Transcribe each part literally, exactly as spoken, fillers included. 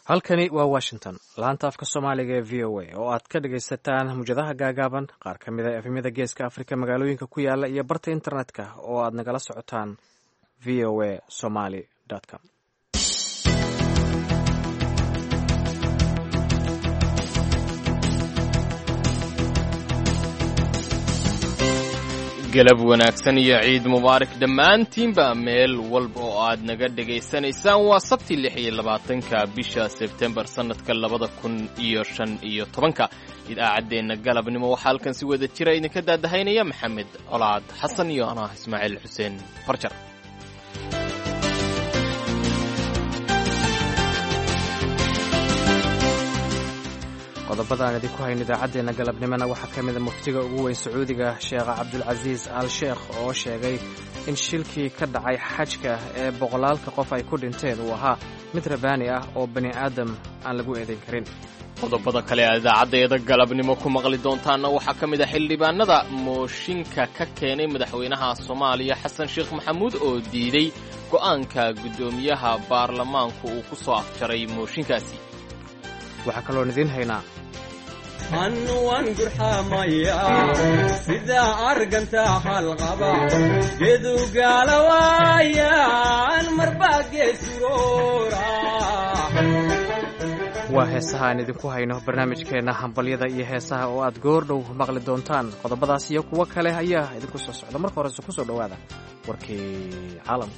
halkani waa washington laanta afka soomaaliga ee v o a oo aad ka dhagaysataan mujadaha gaagaaban qaar ka mid a efemyada geeska afrika magaalooyinka ku yaala iyo barta internetka oo aad nagala socotaan v o a somaly com. galab wanaagsan iyo ciid mubaarak dhammaantiinba meel walba oo aad naga dhegaysanaysaan waa sabti lix iyo labaatanka bisha sebtembar sannadka labada kun iyo shan iyo tobanka idaacaddeenna galabnimo waxaa halkan si wada jira idinka daadahaynaya maxamed colaad xasan iyo anah ismaaciil xuseen farjar. qodobada aan idinku hayn idaacaddeenna galabnimona waxaa ka mida muftiga ugu weyn sacuudiga sheekh cabdulcasiis al sheekh oo sheegay in shilkii ka dhacay xajka ee boqolaalka qof ay ku dhinteen uu ahaa mid rabaani ah oo bani aadam aan lagu eedayn karin. qodobada kale a idaacaddeeda galabnimo ku maqli doontaanna waxaa ka mid a xildhibaanada mooshinka ka keenay madaxweynaha soomaaliya xasan sheekh maxamuud oo diiday go'aanka guddoomiyaha baarlamaanku uu ku soo afjaray mooshinkaasi. waxaa kaloon idiin haynaa hannuwan gurxamayaa sidaa arganta halqaba gedugaalawaayaan marbaa geesuroora. waa heesaha aan idinku hayno barnaamijkeenna hambalyada iyo heesaha oo aad goor dhow maqli doontaan. qodobadaas iyo kuwo kale ayaa idinku soo socda. marka horese ku soo dhowaada warkii caalamka.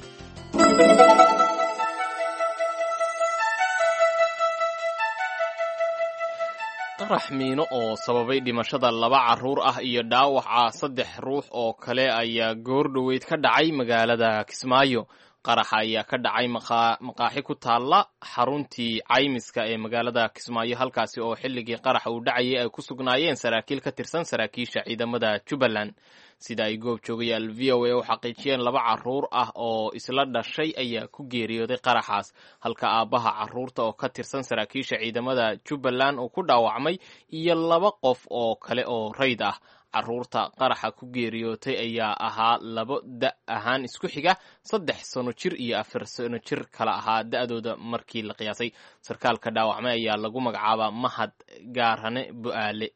qarax miino oo sababay dhimashada laba carruur ah iyo dhaawaca saddex ruux oo kale ayaa goor dhoweyd ka dhacay magaalada Kismaayo. qaraxa ayaa ka dhacay maqaaxi ku taalla xaruntii caymiska ee magaalada Kismaayo, halkaasi oo xilligii qaraxa uu dhacayay ay ku sugnaayeen saraakiil ka tirsan saraakiisha ciidamada Jubbaland. sida ay goob joogayaal v o a u xaqiijiyeen laba carruur ah oo isla dhashay ayaa ku geeriyooday qaraxaas, halka aabbaha carruurta oo ka tirsan saraakiisha ciidamada Jubbaland uu ku dhaawacmay iyo laba qof oo kale oo rayd ah. carruurta qaraxa ku geeriyootay ayaa ahaa labo da' ahaan isku xiga, saddex sano jir iyo afar sano jir kala ahaa da'dooda markii la qiyaasay. sarkaalka dhaawacmay ayaa lagu magacaabaa Mahad Gaarane Bu'aale.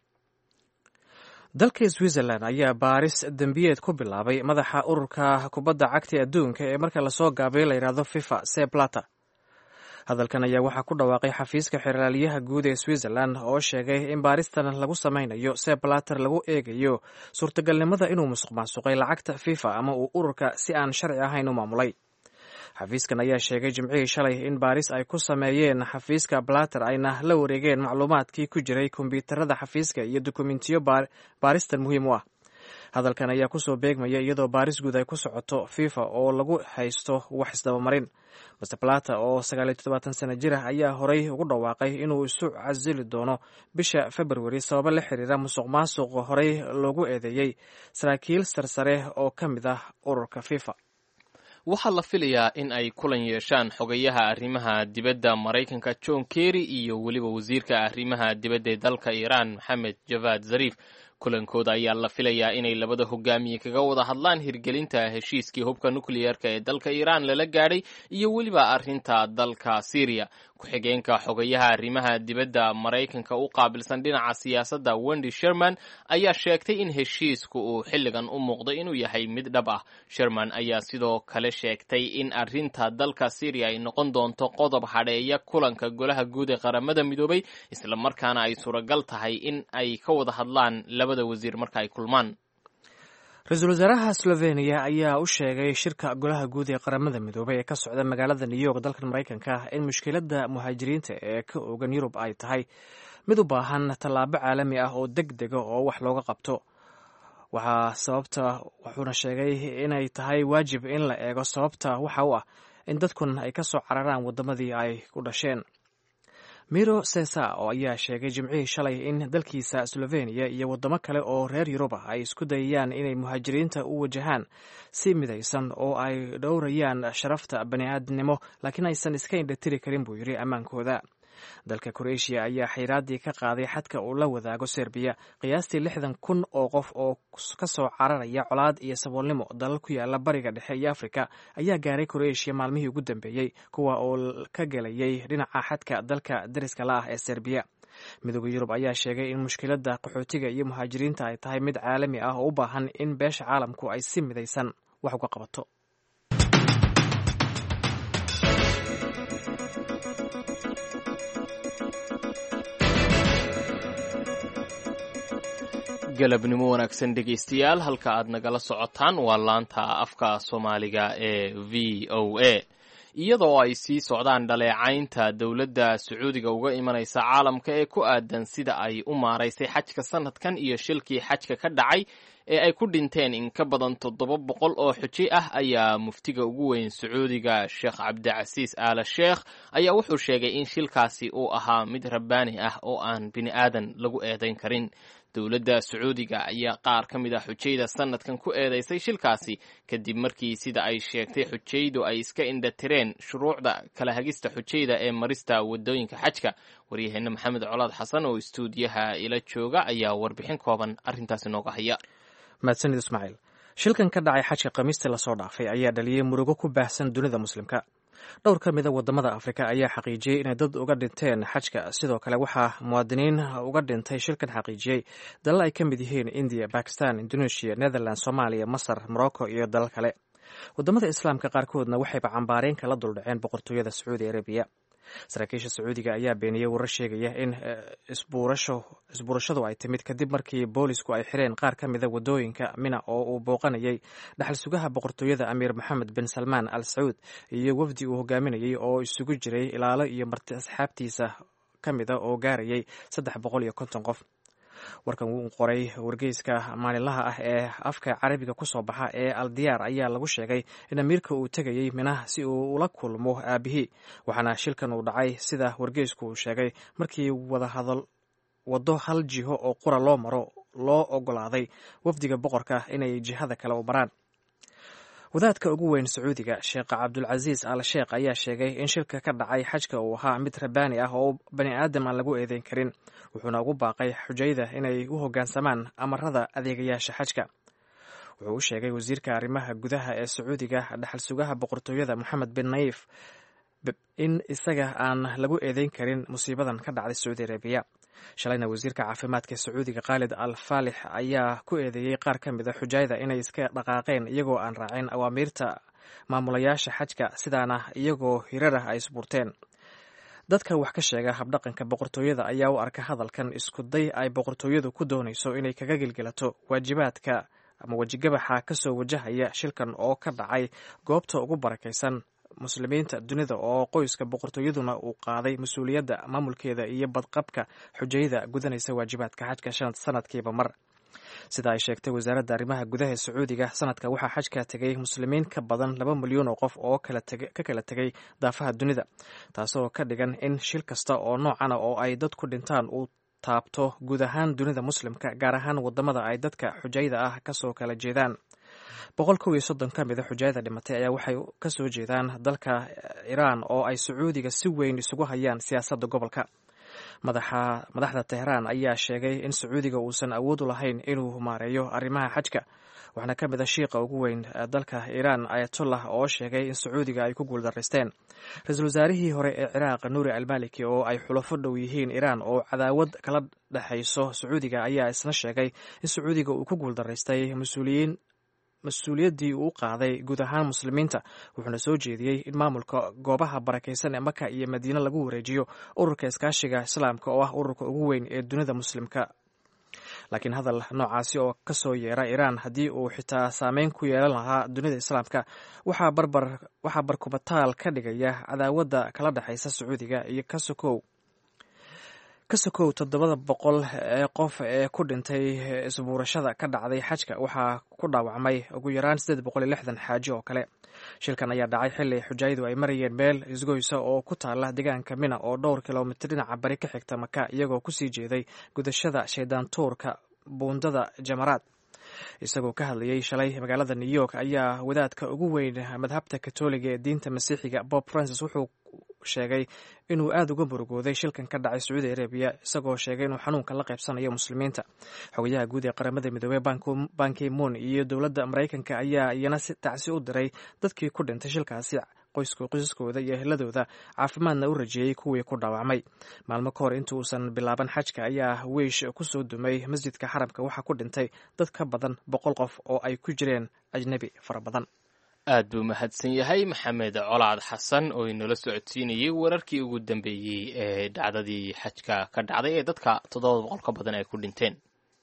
dalka Switzerland ayaa baaris dembiyeed ku bilaabay madaxa ururka kubadda cagta adduunka ee marka lasoo gaabay la yidhaahdo FIFA Sepp Blatter. hadalkan ayaa waxaa ku dhawaaqay xafiiska xeraalyaha guud ee Switzerland oo sheegay in baaristan lagu samaynayo Sepp Blatter lagu eegayo suurtagalnimada inuu musuqmaasuqay lacagta FIFA ama uu ururka si aan sharci ahayn u maamulay. xafiiskan ayaa sheegay jimcihii shalay in baaris ay ku sameeyeen xafiiska Blatter ayna la wareegeen macluumaadkii ku jiray kombiyuutarada xafiiska iyo dukumentiyo baaristan muhiim u ah. hadalkan ayaa kusoo beegmaya iyadoo baaris guud ay ku socoto FIFA oo lagu haysto wax isdabamarin. master Blatter oo sagaal iyo toddobaatan sano jir ah ayaa horey ugu dhawaaqay inuu isu casili doono bisha February sababo la xiriira musuq maasuq horey loogu eedeeyey saraakiil sarsare oo ka mid ah ururka FIFA. waxaa la filayaa in ay kulan yeeshaan xogayaha arrimaha dibadda Maraykanka John Kerry iyo weliba wasiirka arrimaha dibadda ee dalka Iran Mohammad Javad Zarif. kulankooda ayaa la filayaa inay labada hogaamiye kaga wada hadlaan hirgelinta heshiiskii hubka nukliyeerka ee dalka Iran lala gaadhay iyo weliba arrinta dalka Syria. ku-xigeenka xogayaha arrimaha dibadda Maraykanka u qaabilsan dhinaca siyaasadda Wendy Sherman ayaa sheegtay in heshiisku uu xilligan u muuqdo inuu yahay mid dhab ah. Sherman ayaa sidoo kale sheegtay in arrinta dalka Syria ay noqon doonto qodob hadheeya kulanka golaha guud ee qaramada midoobay, isla markaana ay suuragal tahay in ay ka wada hadlaan labada wasiir marka ay kulmaan. ra-iisul wasaaraha Slovenia ayaa u sheegay shirka golaha guud ee qaramada midoobay ee ka socda magaalada New York dalkan Maraykanka in mushkiladda muhaajiriinta ee ka oogan Yurub ay tahay mid u baahan tallaabo caalami ah oo degdega oo wax looga qabto. waxaa sababta wuxuuna sheegay inay tahay waajib in la eego sababta waxa u ah in dadkun ay ka soo cararaan waddamadii ay ku dhasheen. Miro Cesa oo ayaa sheegay jimcihii shalay in dalkiisa Slovenia iyo waddamo kale oo reer Yurub ah ay isku dayayaan inay muhaajiriinta u wajahaan si midaysan oo ay dhowrayaan sharafta bani'aadnimo, laakiin aysan iska indhatiri karin buu yidhi ammaankooda. dalka kroatiya ayaa xayiraadii ka qaaday xadka uu la wadaago serbiya qiyaastii lixdan kun oo qof oo ka soo cararaya colaad iyo saboolnimo dalal ku yaala bariga dhexe iyo afrika ayaa gaaray kroatiya maalmihii ugu dambeeyey kuwa oo ka gelayay dhinaca xadka dalka dariska la ah ee serbiya midooda yurub ayaa sheegay in mushkiladda qaxootiga iyo muhaajiriinta ay tahay mid caalami ah oo u baahan in beesha caalamku ay si midaysan wax uga qabato. galabnimo wanaagsan dhegaystayaal, halka aad nagala socotaan waa laanta afka soomaaliga ee v o a. iyadoo ay sii socdaan dhaleecaynta dowladda sacuudiga uga imanaysa caalamka ee ku aadan sida ay u maaraysay xajka sanadkan iyo shilkii xajka ka dhacay ee ay ku dhinteen in ka badan toddoba boqol oo xuji ah, ayaa muftiga ugu weyn sacuudiga sheekh cabdicasiis aala sheekh ayaa wuxuu sheegay in shilkaasi uu ahaa mid rabbaani ah oo aan bini aadan lagu eedayn karin. dowladda sacuudiga ayaa qaar ka mid ah xujayda sanadkan ku eedaysay shilkaasi kadib markii sida ay sheegtay xujaydu ay iska indhatireen shuruucda kala hagista xujayda ee marista wadooyinka xajka. waryaheena maxamed colaad xasan oo istuudiyaha ila jooga ayaa warbixin kooban arrintaasi nooga haya. mahadsanid ismaaciil. shilkan ka dhacay xajka khamiistii lasoo dhaafay ayaa dhaliyey murugo ku baahsan dunida muslimka. dhowr ka mida wadamada afrika ayaa xaqiijiyey inay dad uga dhinteen xajka. sidoo kale waxaa muwaadiniin uga dhintay shilkan xaqiijiyey dalal ay ka mid yihiin indiya, bakistan, indonesia, netherland, soomaaliya, masar, morocco iyo dalal kale. wadamada islaamka qaarkoodna waxayba cambaareen kala duldhaceen boqortooyada sacuudi arabiya. saraakiisha sacuudiga ayaa beeniyey warar sheegaya in isbuurashadu ay timid kadib markii boolisku ay xireen qaar ka mida wadooyinka mina oo uu booqanayay dhaxal sugaha boqortooyada amiir moxamed bin salmaan al sacuud iyo wafdi uu hogaaminayay oo isugu jiray ilaalo iyo marti asxaabtiisa ka mida oo gaarayay saddex boqol iyo konton qof. warkan wuu qoray wargeyska maalinlaha ah ee afka carabiga ku soo baxa ee aldiyaar ayaa lagu sheegay in amiirka uu tegayey minaha si uu ula kulmo aabihii, waxaana shilkan uu dhacay sida wargeysku uu sheegay markii wadahadal wado hal jiho oo qura loo maro loo ogolaaday wafdiga boqorka inay jihada kale u maraan. wadaadka ugu weyn sacuudiga sheekh cabdulcasiis al sheekh ayaa sheegay in shilka ka dhacay xajka uu ahaa mid rabbaani ah oo bani aadam aan lagu eedeyn karin, wuxuuna ugu baaqay xujayda inay u hoggaansamaan amarada adeegayaasha xajka. wuxuu u sheegay wasiirka arrimaha gudaha ee sacuudiga dhaxal sugaha boqortooyada moxamed bin nayif in isaga aan lagu eedeyn karin musiibadan ka dhacday sacuudi arabiya. shalayna wasiirka caafimaadka sacuudiga khaalid al faalix ayaa ku eedeeyey qaar ka mid a xujayda inay iska dhaqaaqeen iyagoo aan raacin awaamiirta maamulayaasha xajka, sidaana iyagoo hirar ah ay isbuurteen. dadka wax ka sheega habdhaqanka boqortooyada ayaa u arka hadalkan isku day ay boqortooyadu ku doonayso inay kaga gelgelato waajibaadka ama wejigabaxa kasoo wajahaya shilkan oo ka dhacay goobta ugu barakaysan muslimiinta dunida oo qoyska boqortooyaduna uu qaaday mas-uuliyadda maamulkeeda iyo badqabka xujayda gudanaysa waajibaadka xajka sanadkiiba mar. sida ay sheegtay wasaaradda arrimaha gudaha sacuudiga, sanadka waxaa xajka tegay muslimiin ka badan laba milyan oo qof oo ka kala tegay daafaha dunida, taasoo ka dhigan in shil kasta oo noocana oo ay dadku dhintaan uu taabto guud ahaan dunida muslimka, gaar ahaan wadamada ay dadka xujayda ah kasoo kala jeedaan. boqol kow iyo soddon ka mida xujayada dhimatay ayaa waxay ka soo jeedaan dalka Iiraan oo ay sacuudiga si weyn isugu hayaan siyaasadda gobolka. madaxa madaxda Tehraan ayaa sheegay in sacuudiga uusan awood u lahayn inuu maareeyo arrimaha xajka, waxaana ka mid a shiiqa ugu weyn dalka Iiraan ayatollah oo sheegay in sacuudiga ay ku guuldareysteen. ra-iisul wasaarihii hore ee Ciraaq Nuuri al-Maliki oo ay xulafo dhow yihiin Iiraan oo cadaawad kala dhexayso sacuudiga ayaa isna sheegay in sacuudiga uu ku guuldareystay mas-uuliyiin mas-uuliyaddii uu qaaday guud ahaan muslimiinta, wuxuuna soo jeediyey in maamulka goobaha barakaysan ee maka iyo madiine lagu wareejiyo ururka iskaashiga islaamka oo ah ururka ugu weyn ee dunida muslimka. laakiin hadal noocaasi oo ka soo yeera Iiraan haddii uu xitaa saameyn ku yeelan lahaa dunida islaamka waxaa barbar waxaa barkubataal ka dhigaya cadaawadda kala dhexaysa sacuudiga iyo ka sokow ka sokow toddobada boqol ee qof ee ku dhintay isbuurashada ka dhacday xajka waxaa ku dhaawacmay ugu yaraan siddeed boqol iyo lixdan xaaji oo kale. shilkan ayaa dhacay xilli xujayadu ay marayeen meel isgoysa oo ku taala deegaanka mina oo dhowr kilomitir dhinaca bari ka xigta maka, iyagoo kusii jeeday gudashada shaydaan tuurka buundada jamaraad. isagoo ka hadlayay shalay magaalada New York ayaa wadaadka ugu weyn madhabta katoliga ee diinta masiixiga Bob Francis wuxuu sheegay inuu aada uga murugooday shilkan ka dhacay sacuudi arabiya isagoo sheegay inuu xanuunka la qaybsanayo muslimiinta. xogayaha guud ee qaramada midoobey ban ki-moon iyo dowladda maraykanka ayaa iyana si tacsi u diray dadkii ku dhintay shilkaasi, qoysaskooda iyo ehladooda caafimaadna u rajeeyey kuwii ku dhaawacmay. maalmo ka hor inta uusan bilaaban xajka ayaa weish kusoo dumay masjidka xaramka waxaa ku dhintay dad ka badan boqol qof oo ay ku jireen ajnebi fara badan. aad buu mahadsan yahay maxamed colaad xasan oo inoola socodsiinayay wararkii ugu dambeeyey ee dhacdadii xajka ka dhacday ee dadka toddoba boqol ka badan ay ku dhinteen.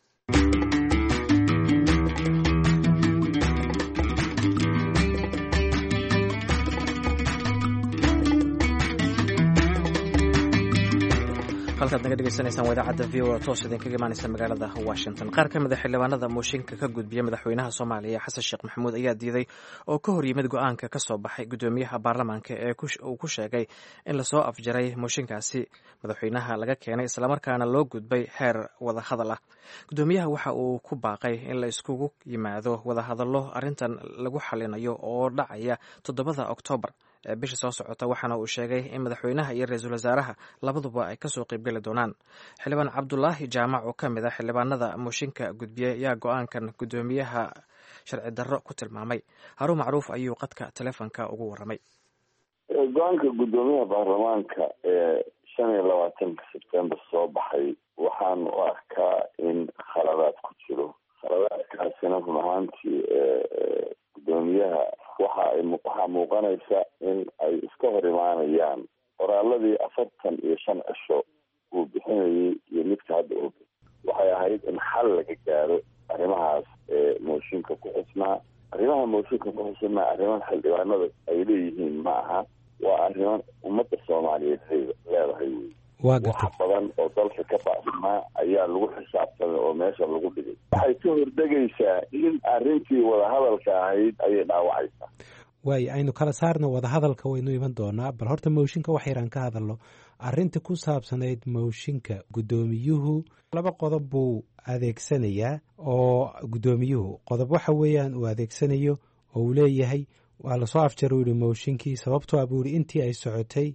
halkaad naga dhegeysanaysaan waa idaacadda v o a toos idinkaga imaanaysa magaalada washington. qaar ka mid a xildhibaanada mooshinka ka gudbiya madaxweynaha soomaaliya xasan sheekh maxamuud ayaa diiday oo ka hor yimid go-aanka ka soo baxay guddoomiyaha baarlamaanka ee uu ku sheegay in lasoo afjaray mooshinkaasi madaxweynaha laga keenay islamarkaana loo gudbay heer wadahadal ah. guddoomiyaha waxa uu ku baaqay in la iskugu yimaado wadahadallo arrintan lagu xalinayo oo dhacaya toddobada oktoobar ee bisha soo socota, waxaana uu sheegay in madaxweynaha iyo ra-iisul wasaaraha labaduba ay kasoo qaybgeli doonaan. xildhibaan cabdulaahi jaamac oo ka mid ah xildhibaanada mooshinka gudbiya ayaa go-aankan guddoomiyaha sharci darro ku tilmaamay. haruun macruuf ayuu qadka telefonka ugu waramay. go-aanka guddoomiyaha baarlamaanka ee shan iyo labaatanka sebtembar soo baxay waxaan u arkaa in khaladaad ku jiro. khaladaadkaasina run ahaantii guddoomiyaha waxa ay waxaa muuqanaysa in ay iska hor imaanayaan qoraaladii afartan iyo shan cisho uu bixinayay iyo midka hadda og. waxay ahayd in xal laga gaaro arrimahaas ee mooshinka ku xusnaa. arrimaha mooshinka ku xusnaa arriman xildhibaanada ay leeyihiin ma aha, waa arriman ummadda soomaaliyeed leedahay wey. wax badan oo dalka ka baasnaa ayaa lagu xisaabtamay oo meesha lagu dhigay. waxay ka hordegaysaa in arrintii wadahadalka ahayd ayay dhaawacaysaa. waayo aynu kala saarno wadahadalka waynu iman doonaa, bal horta mooshinka wax yaraan ka hadalno. arrinta ku saabsanayd mooshinka guddoomiyuhu laba qodob buu adeegsanayaa oo guddoomiyuhu qodob waxa weeyaan uu adeegsanayo oo uu leeyahay waa lasoo afjar uu yihi mooshinkii sababtoo ah buu yihi intii ay socotay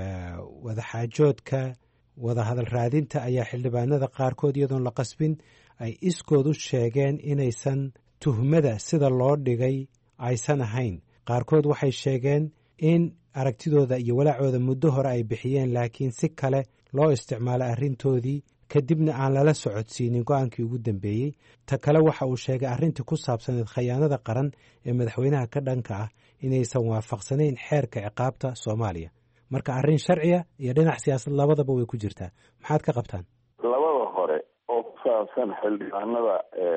wadaxaajoodka wadahadal raadinta ayaa xildhibaanada qaarkood iyadoon la qasbin ay iskood u sheegeen inaysan tuhmada sida loo dhigay aysan ahayn. qaarkood waxay sheegeen in aragtidooda iyo walaacooda muddo hore ay bixiyeen laakiin si kale loo isticmaalay arrintoodii kadibna aan lala socodsiinin go-aankii ugu dambeeyey. ta kale waxa uu sheegay arrintii ku saabsaneed khayaanada qaran ee madaxweynaha ka dhanka ah inaysan waafaqsanayn xeerka ciqaabta soomaaliya. marka arrin sharciya iyo dhinac siyaasad labadaba way ku jirtaa. maxaad ka qabtaan? labada hore oo ku saabsan xildhibaanada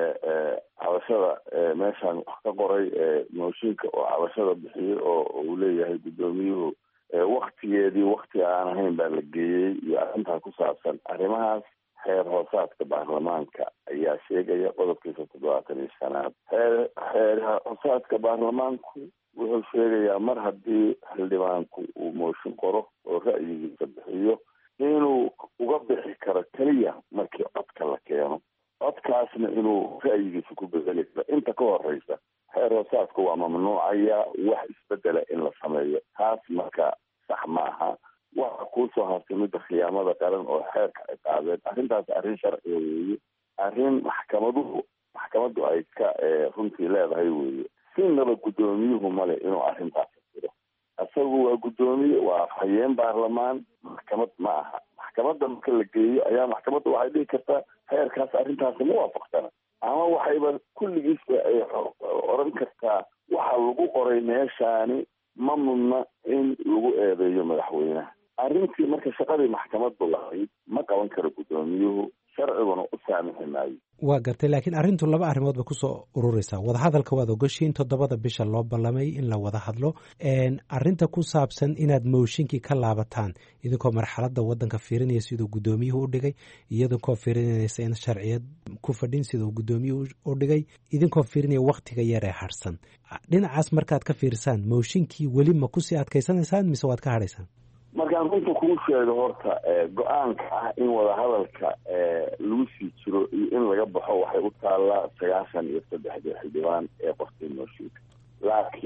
cabashada meeshaan wax ka qoray mooshinka oo cabashada bixiyey oo uu leeyahay guddoomiyuhu waktigeedii wakti aan ahayn baa la geeyey iyo arrintaa ku saabsan arrimahaas xeer hoosaadka baarlamaanka ayaa sheegaya qodobkiisa toddobaatan iyo shanaad. xeer xeer hoosaadka baarlamaanku wuxuu sheegayaa mar haddii xildhibaanku uu mooshin qoro oo ra'yigiisa bixiyo inuu uga bixi karo keliya markii codka la keeno, codkaasna inuu ra'yigiisa ku bedeli karo. inta ka horeysa xeer hoosaadku waa mamnuucaya wax isbedela in la sameeyo. taas marka sax maaha. waxa kuusoo hartay midda khiyaamada qaran oo xeerka ciqaabeed. arrintaas arrin sharciga weeye, arrin maxkamaduhu maxkamaddu ay ka runtii leedahay weeye. sinaba guddoomiyuhu male inuu arrintaas jiro. isagu waa guddoomiye, waa afhayeen baarlamaan, maxkamad ma aha. maxkamadda marka la geeyo ayaa maxkamadda waxay dhihi kartaa xeerkaas arrintaasi ma waafaqsana, ama waxayba kulligiisba ay oran kartaa waxa lagu qoray meeshaani ma mudna in lagu eedeeyo madaxweynaha. arrintii marka shaqadii maxkamaddu lahayd ma qaban karo guddoomiyuhu, sharciguna u saamixi maayo. waa gartay, laakiin arrintu laba arrimood ba kusoo ururaysaa. wadahadalka waad ogoshiin toddobada bisha loo ballamay in la wada hadlo. arrinta ku saabsan inaad mooshinkii ka laabataan idinkoo marxaladda waddanka fiirinaya siduu guddoomiyuhu u dhigay, idinkoo fiirinaysa in sharciyad ku fadhin siduu guddoomiyuhu u dhigay, idinkoo fiirinaya waktiga yar ee harsan. dhinacaas markaad ka fiirsaan mooshinkii weli ma kusii adkaysanaysaan mise waad ka hadhaysaan? markaan runta kuu sheego horta go-aanka ah in wadahadalka lagu sii jiro iyo in laga baxo waxay u taallaa sagaashan iyo saddexdii xildhibaan ee qortay mooshinka. laakiin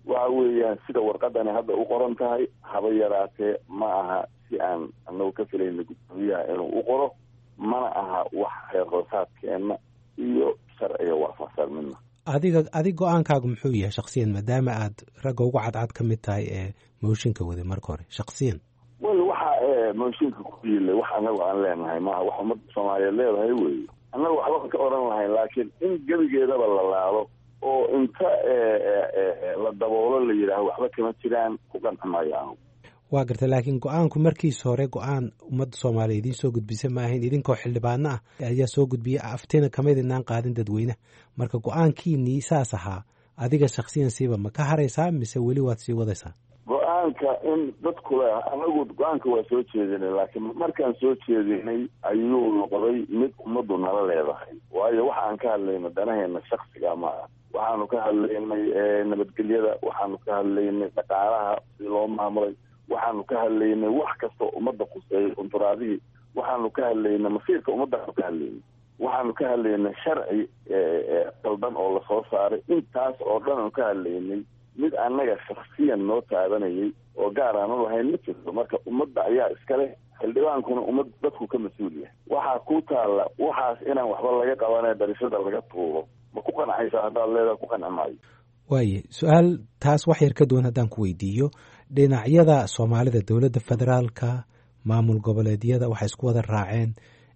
waxa weeyaan sida warqadani hadda u qoran tahay haba yaraatee ma aha si aan anagu ka filayna guddoomiyaha inuu u qoro mana aha wax heer hoosaadkeenna iyo sharciga waafaqsan midna adiga adig go-aankaagu muxuu yahay shaksiyan maadaama aad ragga ugu cadcad ka mid tahay ee mooshinka waday marka hore shaksiyan wel waxa mooshinka ku yiilay wax anagu aan leenahay maaha wax ummadda soomaaliyeed leedahay wey annagu waxba ka oran lahayn laakiin in gebigeedaba la laalo oo inta la daboolo la yidhaaho waxba kama jiraan ku qanci maayo anigu waa gartay laakiin go-aanku markiisa hore go-aan ummadda soomaaliya idiin soo gudbisa ma ahayn idinkoo xildhibaano ah ayaa soo gudbiyey aftina kamid inaan qaadin dadweynaha marka go-aankiinii saas ahaa adiga shaksiyan siiba ma ka haraysaa mise weli waad sii wadaysaa go-aanka in dadku le anagu go-aanka waa soo jeedinay laakiin markaan soo jeedinay ayuu noqday mid ummaddu nala leedahay waayo waxa aan ka hadlayna danaheena shaksiga ma ah waxaanu ka hadlaynay nabadgelyada waxaanu ka hadlaynay dhaqaalaha si loo maamulay waxaanu ka hadlaynay wax kastoo ummadda khuseeyay kunturaadihii waxaanu ka hadlaynay masiirka ummaddaanu ka hadlaynay waxaanu ka hadlaynay sharci qaldan oo lasoo saaray intaas oo dhan aanu ka hadlaynay mid annaga shaksiyan noo taabanayay oo gaar aanu lahayn ma jirto marka ummadda ayaa iskale xildhibaankuna ummad dadku ka mas-uul yahay waxaa ku taalla waxaas inaan waxba laga qabanay darishada laga tuubo ma ku qancaysa haddaad leedaha ku qanci maayo waaye su-aal taas wax yar ka duwan haddaan ku weydiiyo dhinacyada soomaalida dowladda federaalka maamul goboleedyada waxay isku wada raaceen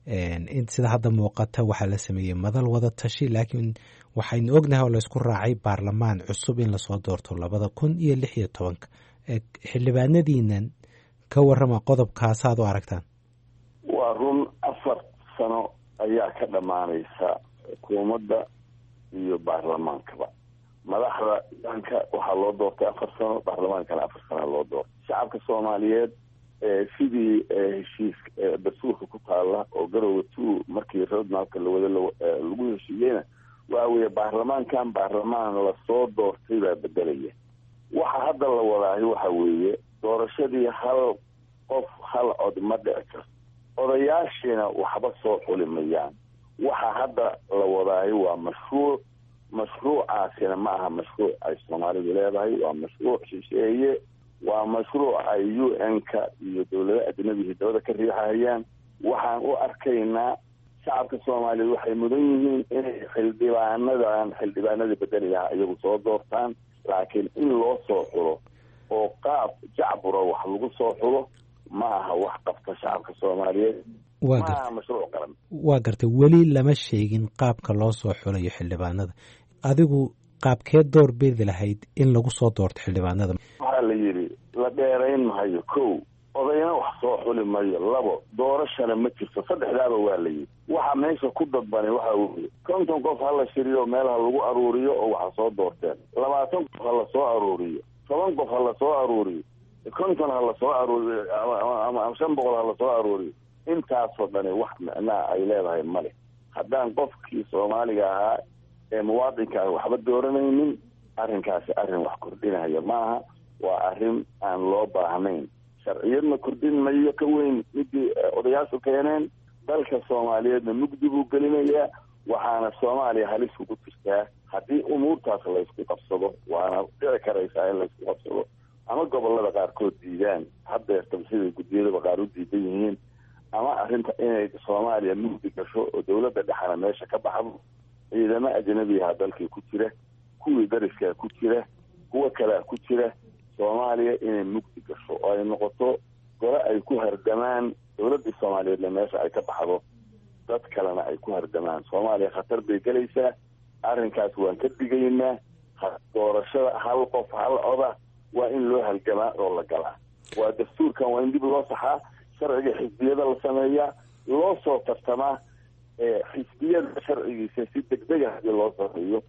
in sida hadda muuqata waxaa la sameeyey madal wada tashi laakiin waxaynu ognahay oo laysku raacay baarlamaan cusub in lasoo doorto labada kun iyo lix iyo tobanka xildhibaanadiinan ka warrama qodobkaasaad u aragtaan waa run afar sano ayaa ka dhammaanaysa xukuumadda iyo baarlamaankaba madaxda danka waxaa loo doortay afar sano baarlamaankana afar sana loo doortay shacabka soomaaliyeed sidii heshiis dastuurka ku taala oo garowe two markii roadmapka lawada lagu heshiiyeyna waxa weeye baarlamaankan baarlamaan lasoo doortay baa bedelaya waxa hadda la wadaahi waxa weeye doorashadii hal qof hal cod ma dhici karto odayaashiina waxba soo xulimayaan waxa hadda la wadaahi waa mashruuc mashruucaasina ma aha mashruuc ay soomaalidu leedahay waa mashruuc shisheeye waa mashruuc ay u n-ka iyo dowlada ajnabihi dabada ka riixahayaan waxaan u arkaynaa shacabka soomaaliyeed waxay mudan yihiin inay xildhibaanadan xildhibaanada bedelayaha iyagu soo doortaan laakiin in loo soo xulo oo qaab jacbura wax lagu soo xulo ma aha wax qabta shacabka soomaaliyeed ma aha mashruuc qaran waa gartay weli lama sheegin qaabka loo soo xulayo xildhibaanada adigu qaabkeed door beedi lahayd in lagu soo doorto xildhibaanada waxaa la yidhi la dheerayn mahayo kow odayna wax soo xuli mayo labo doorashana ma jirto saddexdaaba waa la yidhi waxa meesha ku dadbanay waxa weye konton qof hala shiriyo meelaha lagu aruuriyo oo waxa soo doorteen labaatan qof hala soo aruuriyo toban qof hala soo aruuriyo konton hala soo aruuriyo ama shan boqol hala soo aruuriyo intaasoo dhani wax micnaa ay leedahay male haddaan qofkii soomaaliga ahaa ee muwaadinka ah waxba dooranaynin arrinkaasi arrin wax kordhinaya maaha waa arrin aan loo baahnayn sharciyadna kordhin mayo ka weyn midii odayaashu keeneen dalka soomaaliyeedna mugdi buu gelinayaa waxaana soomaaliya halis ugu jirtaa haddii umuurtaas laysku qabsado waana dhici karaysaa in laysku qabsado ama gobolada qaarkood diidaan haddeertaba siday guddiyadaba qaar u diidan yihiin ama arrinta inay soomaaliya mugdi gasho oo dowladda dhexana meesha ka baxdo ciidamo ajnabiyaha dalkii ku jira kuwii dariskaa ku jira kuwo kalea ku jira soomaaliya inay mugdi gasho oo ay noqoto gole ay ku hardamaan dowladdii soomaaliyeedna meesha ay ka baxdo dad kalena ay ku hardamaan soomaaliya khatar bay gelaysaa arrinkaas waan ka digaynaa doorashada hal qof hal coda waa in loo halgamaa oo la galaa waa dastuurkan waa in dib loo saxaa sharciga xisbiyada la sameeyaa loo soo tartamaa xisbiyada sharcigiisa si degdega hadii loo sameeyo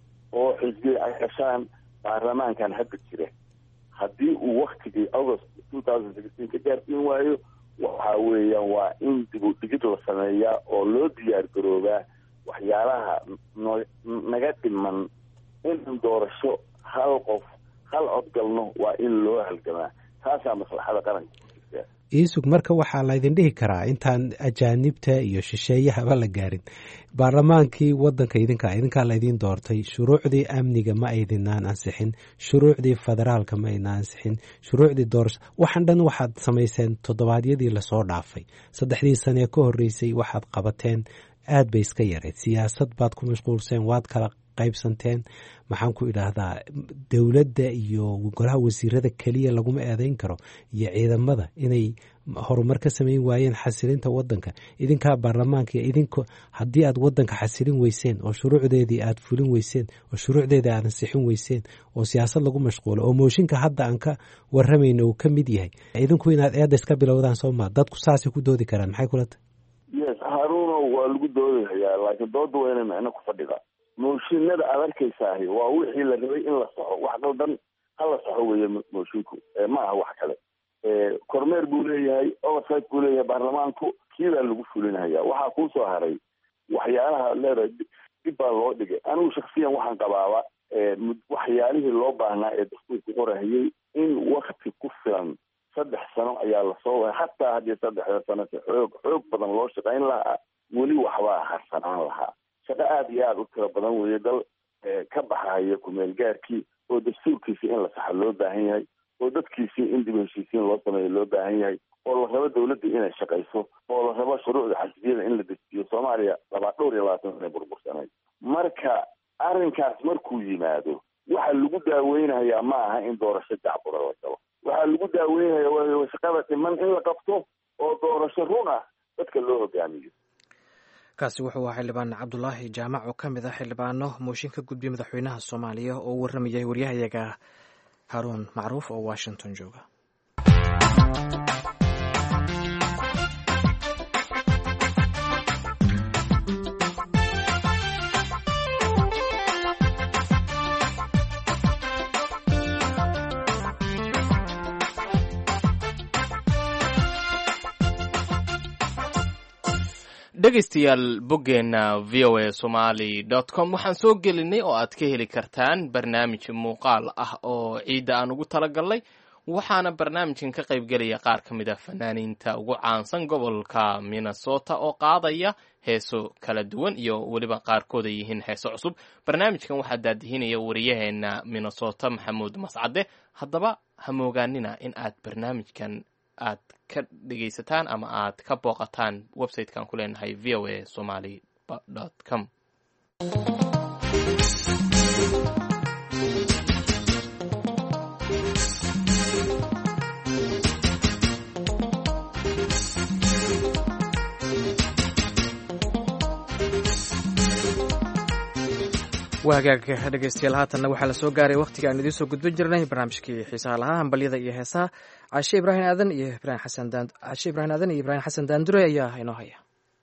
oo xisbiya ay gashaan baarlamaankan hadda jira haddii uu waktigii august two thousand sixteen ka gaarsiin waayo waxa weeyaan waa in dib u dhigid la sameeyaa oo loo diyaar garoobaa waxyaalaha no naga dhiman in doorasho hal qof hal cod galno waa in loo halgamaa taasaa maslaxada qaranka jirtaa. iisug marka waxaa laydin dhihi karaa intaan ajaanibta iyo shisheeyahaba la gaarin baarlamaankii wadanka idinkaa idinkaa laydin doortay, shuruucdii amniga ma aydinaan ansixin, shuruucdii federaalka ma aydinaan ansixin, shuruucdii doorasho waxaan dhan waxaad samayseen toddobaadyadii lasoo dhaafay. saddexdii sanee ka horreysay waxaad qabateen aad bay iska yareed, siyaasad baad ku mashquulseen, waad kala qaybsanteen. maxaan ku idhaahdaa dowladda iyo golaha wasiirada keliya laguma eedeyn karo iyo ciidamada inay horumar ka samayn waayeen xasilinta wadanka. idinkaa baarlamaanka idinka haddii aad wadanka xasilin weyseen oo shuruucdeedii aad fulin weyseen oo shuruucdeedii aad ansixin weyseen oo siyaasad lagu mashquulo oo mooshinka hadda aan ka waramayna uu ka mid yahay, idinku inaad eedda iska bilowdaan sooma dadku saasay ku doodi karaan. maxay kula tahay? yes haruuno waa lagu doodayaa, laakiin dooda waa inay macno ku fadhida. mooshinada aad arkaysaahi waa wixii la rabay in la saxo, wax qaldan ha la saxo weeye moshinku, ma aha wax kale. kormeer buu leeyahay, oversight buu leeyahay baarlamaanku, kiibaa lagu fulinaya. waxaa kuusoo haray waxyaalaha leedahay dib baa loo dhigay. anigu shaksiyan waxaan qabaaba waxyaalihii loo baahnaa ee dastuurku qorahayey in wakti ku filan saddex sano ayaa lasoo waay, hataa haddii saddexda sano si xoog xoog badan loo shaqayn lahaa weli waxbaa harsanaan lahaa. shaqo aada iyo aada u tiro badan weeye dal ka baxaya kumeel gaarkii oo dastuurkiisii in la saxo loo baahan yahay, oo dadkiisii in dib heshiisiin loo sameeyo loo baahan yahay, oo la rabo dawladda inay shaqayso, oo la rabo shuruucda xasbiyada in la dejiyo. soomaaliya labaa dhowr iyo labaatan sana burbursanay. marka arrinkaas markuu yimaado waxaa lagu daaweynayaa ma aha in doorasho jacbura la galo, waxaa lagu daaweynaya waa shaqada dhiman in la qabto oo doorasho run ah dadka loo hogaamiyo. kaasi wuxuu ahaa xildhibaan cabdulaahi jaamac oo ka mid ah xildhibaano mooshin ka gudbiya madaxweynaha soomaaliya oo u warramayay waryahayaga haruun macruuf oo washington jooga. dhegaystayaal boggeena v o a somali dot com waxaan soo gelinay oo aad ka heli kartaan barnaamij muuqaal ah oo ciidda aan ugu talagalnay, waxaana barnaamijkan ka qaybgelaya qaar ka mid ah fanaaniinta ugu caansan gobolka minnesota oo qaadaya heeso kala duwan iyo weliba qaarkood ay yihiin heeso cusub. barnaamijkan waxaa daadihinaya wariyaheena minnesota maxamuud mascade. haddaba ha moogaanina in aad barnaamijkan aad ka dhegaysataan ama aad ka booqataan website-kan ku leenahay v o a somali dot com. waa hagaag dhegaystayaal, haatanna waxaa la soo gaaray wakhtiga aan idiin soo gudbin jirnay barnaamijkii xiisaha lahaa hambalyada iyo heesaha. cashe ibraahim aadan iyo ibraahim xasan daan cashe ibraahim aadan iyo ibraahim xasan daandure ayaa inoo haya.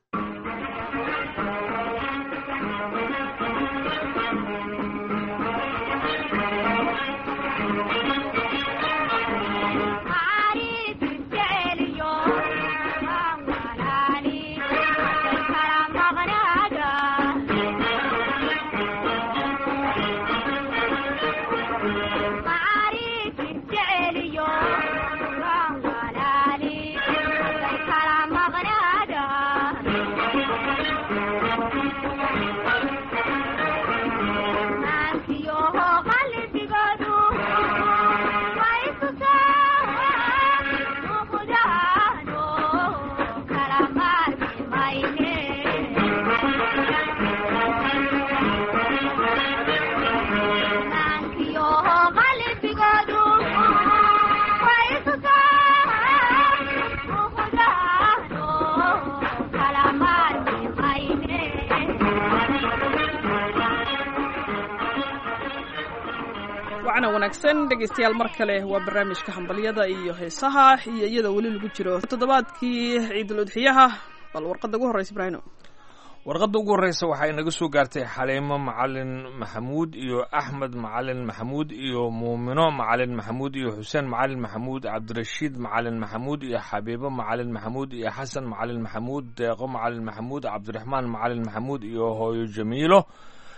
wanaagsan dhegaystayaal, mar kale waa barnaamijka hambalyada iyo heesaha iyo iyadoo weli lagu jiro toddobaadkii ciidul udxiyaha. bal warqadda ugu horreysa ibraahino. warqadda ugu horreysa waxay naga soo gaartay xaliimo macalin maxamuud iyo axmed macalin maxamuud iyo muumino macalin maxamuud iyo xuseen macalin maxamuud, cabdirashiid macalin maxamuud iyo xabiibo macalin maxamuud iyo xasan macalin maxamuud, deeqo macalin maxamuud, cabdiraxmaan macalin maxamuud iyo hooyo jamiilo,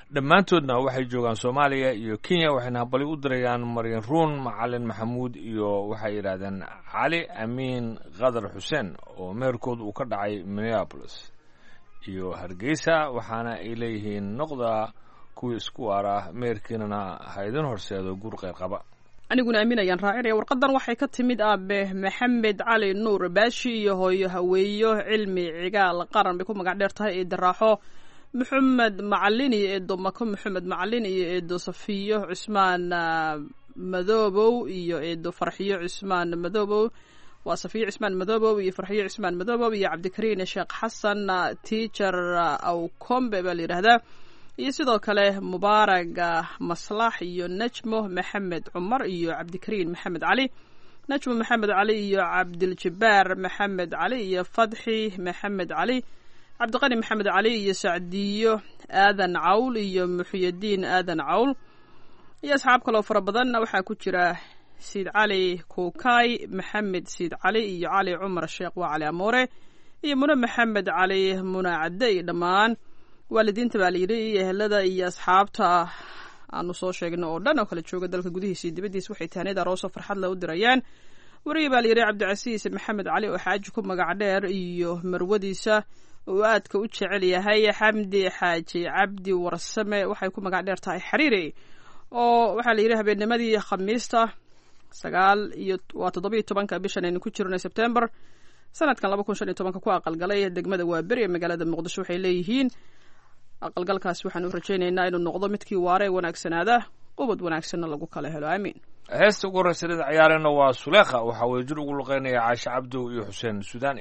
dhammaantoodna waxay joogaan soomaaliya iyo kenya waxayna habali u dirayaan maryan ruun macalin maxamuud iyo waxay yidhaahdeen cali amiin khadar xuseen oo meerkood uu ka dhacay minneapolis iyo hargeysa waxaana ay leeyihiin noqda kuwii isku waara meerkiinana ha idin horseedo guur qayr qaba aniguna aaminayaan raacinaya warqadan waxay ka timid aabe maxamed cali nuur baashi iyo hooyo haweeyo cilmi cigaal qaran bay ku magac dheer tahay ee daraaxo maxamed macalin iyo eedo mako maxamed macalin iyo eedo safiyo cusmaan madoobow iyo eedo farxiyo cusmaan madoobow waa safiyo cusmaan madoobow iyo farxiyo cusmaan madoobow iyo cabdikariin sheekh xasan teacher awkombe baa la yidhaahdaa iyo sidoo kale mubaarag maslax iyo najmo maxamed cumar iyo cabdikariin maxamed cali najmo maxamed cali iyo cabdiljabaar maxamed cali iyo fadxi maxamed cali cabdiqani maxamed cali iyo sacdiyo aadan cawl iyo muxiyadiin aadan cawl iyo asxaab kaloo fara badan waxaa ku jira siid cali kuukay maxamed siid cali iyo cali cumar sheekh waa cali amoore iyo mune maxamed cali muna cadde iyo dhammaan waalidiinta baa layidhi iyo ehelada iyo asxaabta aanu soo sheegno oo dhan oo kala jooga dalka gudihiisa iyo dibaddiisa waxay tahaneed aroosoo farxad le u dirayaan wariya baa layidhi cabdicasiis maxamed cali oo xaaji ku magac dheer iyo marwadiisa oo aadka u jecel yahay xamdi xaaji cabdi warsame waxay ku magac dheer tahay xariiri oo waxaa la yidhi habeennimadii khamiista sagaal iyo waa toddoba iyo tobanka bishan aynu ku jirno sebtembar sanadkan laba kun shan iyo tobanka ku aqalgalay degmada waaberi ee magaalada muqdisho waxay leeyihiin aqalgalkaas waxaan u rajaynaynaa inuu noqdo midkii waare ee wanaagsanaada qubad wanaagsanna lagu kala helo aamiin heesta ugu horreysa dhida ciyaareenna waa suleekha waxaa weye jir ugu luqeynaya caashe cabdow iyo xuseen sudaani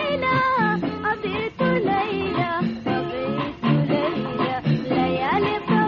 Leyla,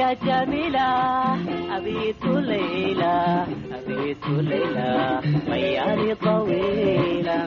يا جميلة أبيت ليلى أبيت ليلى ليالي طويلة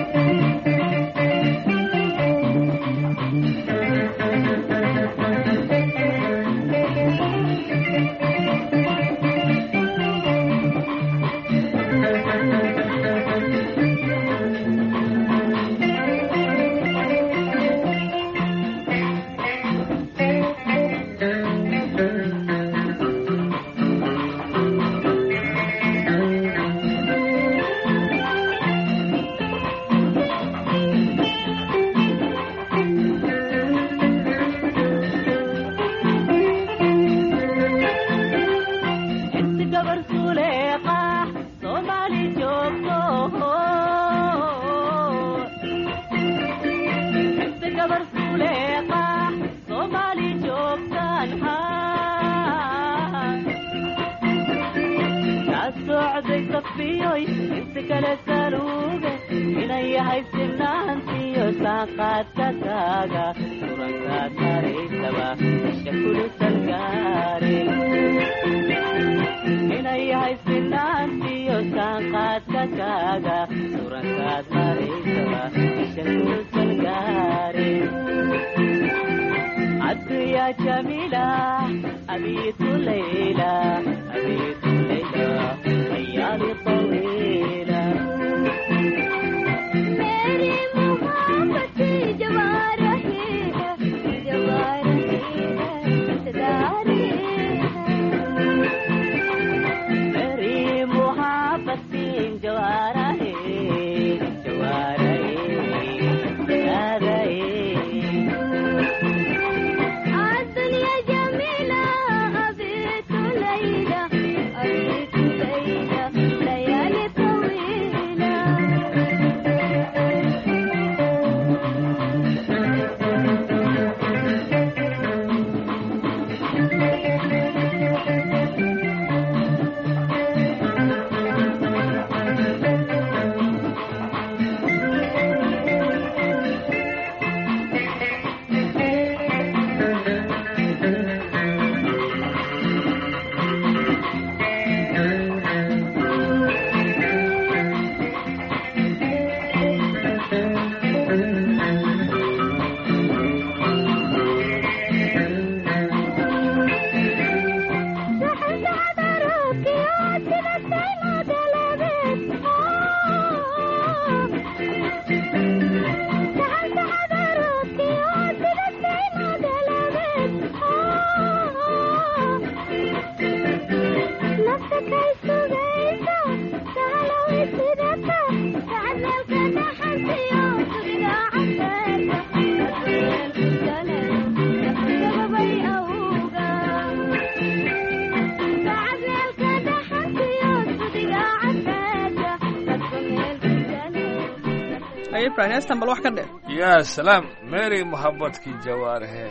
bal wax ka dheer يا سلام ماري محبتك جوارها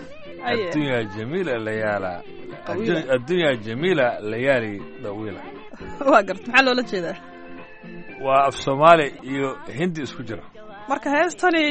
الدنيا جميلة ليالى الدنيا جميلة ليالي طويلة waa garta maxaa loola jeedaa waa af Soomaali iyo Hindi isku jira marka heestani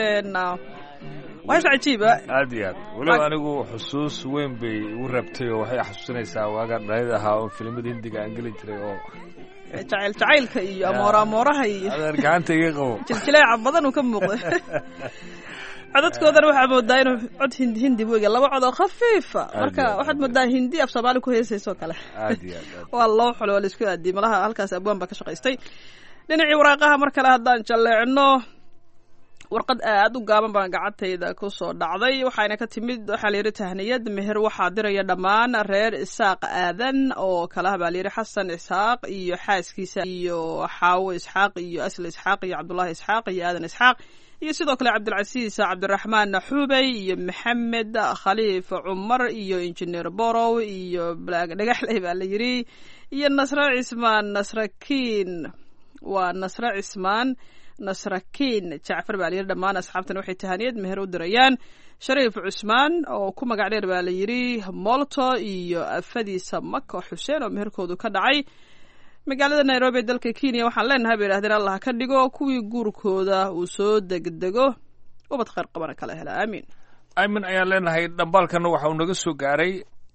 waa hees cajiib ah aad iyo aad walaal anigu xusuus weyn bay u rabtay oo waxay xasuusinaysaa waaga dhalida ahaa oo filimada Hindiga aan gali jiray oo jacayl jacaylka iyo amoora amooraha iyo adeer gacanta iga qabo jiljileeca badan uu ka muuqday codadkoodana waxaa moodaa inuu cod hindi hindi buu yahay laba cod oo khafiifa marka waxaad moodaa hindi af Soomaali ku heesayso kale aad iyo aad waa loo xulo la isku aadi malaha halkaas abwaan ba ka shaqaystay dhinacii waraaqaha mar kale haddaan jaleecno warqad aad u gaaban baan gacantayda ku soo dhacday waxaana ka timid waxaa la yiri tahniyad meher waxaa diraya dhammaan reer Isaaq Aadan oo kala baa la yiri Xasan Isaaq iyo xaaskiisa iyo Xaawo Isxaaq iyo Asli Isxaaq iyo Cabdullah Isxaaq iyo Aadan Isxaaq iyo sidoo kale Cabdulcasiis Cabdiraxmaan Xubay iyo Maxamed Khaliif Umar iyo Engineer Borow iyo Black Dhagaxley baa la yiri iyo Nasra Ismaan Nasrakiin waa Nasra Ismaan Nasrakiin Jaafar baa la yiri dhammaan asxaabtan waxay tahaniyad meher u dirayaan Shariif Usmaan oo ku magac dheer baa la yiri Molto iyo afadiisa Makka Xuseen oo meherkoodu ka dhacay magaalada Nairobi dalka Kenya waxaan leenahay bay yiraahdeen Allah ka dhigo kuwii guurkooda uu soo degdego ubad khayr qabana kala hela aamin aamin ayaan leenahay dhambalkan waxa uu naga soo gaaray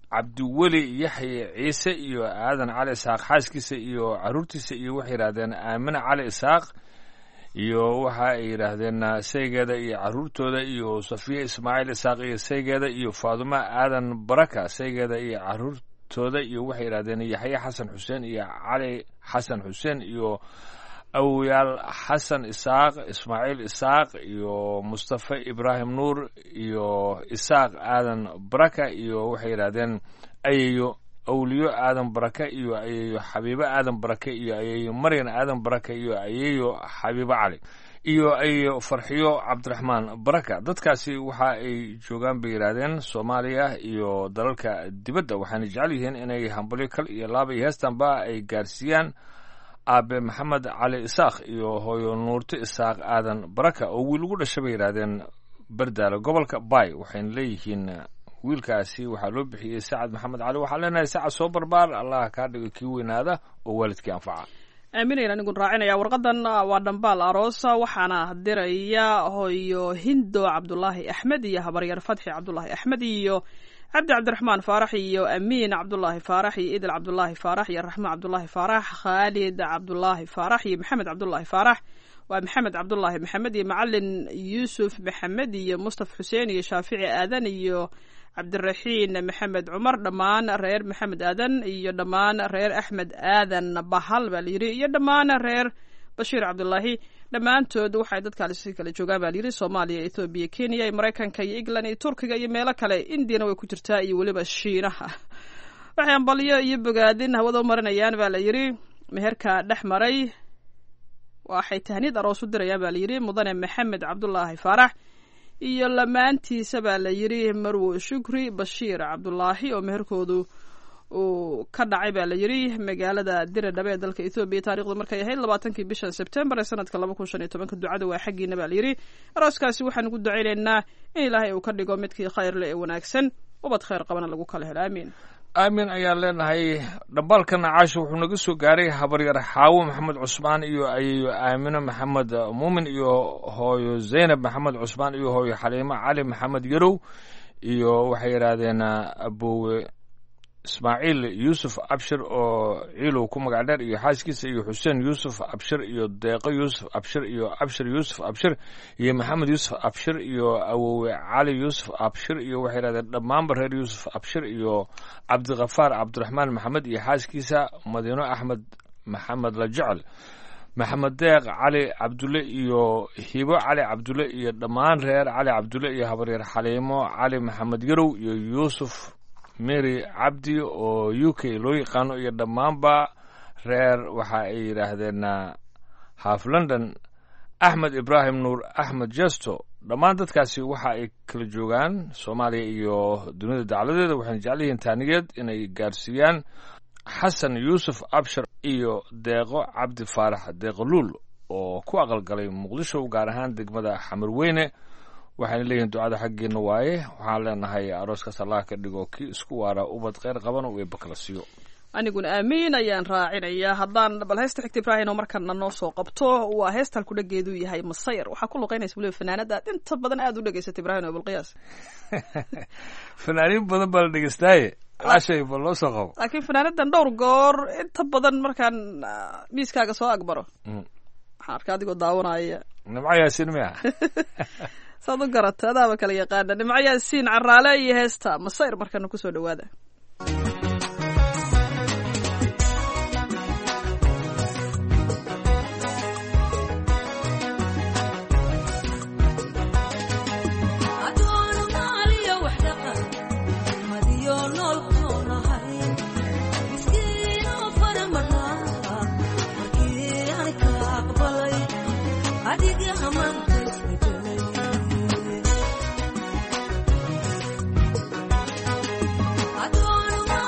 cabdiweli yaxye ciise iyo aadan cali isaaq xaaskiisa iyo caruurtiisa iyo waxay yidhaahdeen aamine cali isaaq iyo waxa ay yidhaahdeen saygeeda iyo caruurtooda iyo safiya ismaaciil isaaq iyo saygeeda iyo faaduma aadan baraka saygeeda iyo caruurtooda iyo waxay yidhahdeen yaxye xasan xuseen iyo cali xasan xuseen iyo awoyaal xasan isaaq ismaaciil isaaq iyo mustafa ibraahim nuur iyo isaaq aadan baraka iyo waxay yidhahdeen ayayo awliyo aadan baraka iyo ayayo xabiibo aadan baraka iyo ayayo maryan aadan baraka iyo ayayo xabiibo cali iyo ayayo farxiyo cabdiraxmaan baraka dadkaasi waxa ay joogaan bay yidhaahdeen soomaaliya iyo dalalka dibadda waxaana jecel yihiin inay hambalyo kal iyo laaba iyo heestanba ay gaarsiiyaan aabe maxamed cali isaaq iyo hooyo nuurto isaaq aadan baraka oo wiil ugu dhasha bay yidhaahdeen bardaale gobolka bay waxayna leeyihiin wiilkaasi waxaa loo bixiyey sacad maxamed cali waxaan leenahay sacad soo barbaar allah kaa dhigo kii weynaada oo waalidkii anfaca aaminayn anigun raacinaya warqadan waa dhambaal aroosa waxaana diraya hooyo hindo cabdulaahi axmed iyo habaryar fadxi cabdulaahi axmed iyo cabdi cabdiraxmaan faarax iyo amiin cabdulaahi faarax iyo idil cabdulaahi faarax iyo raxmo cabdulaahi faarax khaalid cabdulaahi faarax iyo maxamed cabdulaahi faarax waa maxamed cabdulaahi maxamed iyo macalin yuusuf maxamed iyo mustaf xuseen iyo shaafici aadan iyo cabdiraxiin maxamed cumar dhammaan reer maxamed aadan iyo dhammaan reer axmed aadan bahal baa layidhi iyo dhammaan reer bashiir cabdulaahi dhammaantood waxay dadkaasi kala joogaan baa layidhi soomaaliya ethoobiya kenya iyo maraykanka iyo england iyo turkiga iyo meelo kale indiyana way ku jirtaa iyo weliba shiinaha waxay ambalyo iyo bogaadin hawada u marinayaan baa layidhi meherka dhex maray waxay tahniyad aroos u dirayaan baa layidhi mudane maxamed cabdulaahi faarax iyo lamaantiisa baa layidhi marwo shukri bashiir cabdulaahi oo meherkoodu uu ka dhacay baa layidhi magaalada diradhabe ee dalka ethoobiya taarikhdu markay ahayd labaatankii bishan sebtembar ee sanadka laba kun shan iyo tobanka ducada waa xaggiina baa layidhi arooskaasi waxaan ugu ducaynaynaa in ilaahay uu ka dhigo midkii khayr leh ee wanaagsan ubad khayr qabana lagu kala helo aamiin aamin ayaan leenahay dhambaalkana caasha wuxuu naga soo gaaray habaryar xaawo maxamed cusmaan iyo ayayo aamino maxamed muumin iyo hooyo zaynab maxamed cusmaan iyo hooyo xaliimo cali maxamed yarow iyo waxay yidhaahdeen abowe ismaaciil yuusuf abshir oo ciilow ku magac dheer iyo xaaskiisa iyo xuseen yuusuf abshir iyo deeqo yuusuf abshir iyo abshir yuusuf abshir iyo maxamed yuusuf abshir iyo awowe cali yuusuf abshir iyo waxay yidhahdeen dhammaanba reer yuusuf abshir iyo cabdikafaar cabdiraxmaan maxamed iyo xaaskiisa madiino axmed maxamed la jecel maxamed deeq cali cabdulle iyo hibo cali cabdulle iyo dhammaan reer cali cabdulle iyo habaryar xaliimo cali maxamed yarow iyo yuusuf mary cabdi oo u k loo yaqaano iyo dhammaanba reer waxa ay yidhaahdeen half london axmed ibraahim nuur axmed jesto dhammaan dadkaasi waxa ay kala joogaan soomaaliya iyo dunida dacladeeda waxayna jecel yihiin taanigeed inay gaarsiiyaan xasan yuusuf abshir iyo deeqo cabdi faarax deeqo luul oo ku aqalgalay muqdisho gaar ahaan degmada xamar weyne waxayna leeyihiin ducada xaggeena waaye waxaan leenahay arooskaas allah ka dhigo kii isku waara ubad kheyr qabana uu eebba kala siiyo aniguna aamiin ayaan raacinayaa haddaan bal heesta xigta ibraahim oo markana noo soo qabto waa heesta halku dhageedu yahay masayr waxaa ku luqeynaysa weliba fanaanada aad inta badan aada u dhegeysata ibraahim oo balqiyaas fanaaniin badan baa la dhegeystaaye cashay bal loo soo qabo laakiin fanaanadan dhowr goor inta badan markaan miiskaaga soo agbaro waxaan arkaa adigoo daawanaya nimco yaasin miya saad u garata adaaba kala yaqaana nimco yaasiin caraale iyo heesta masayr markana kusoo dhawaada I don't know.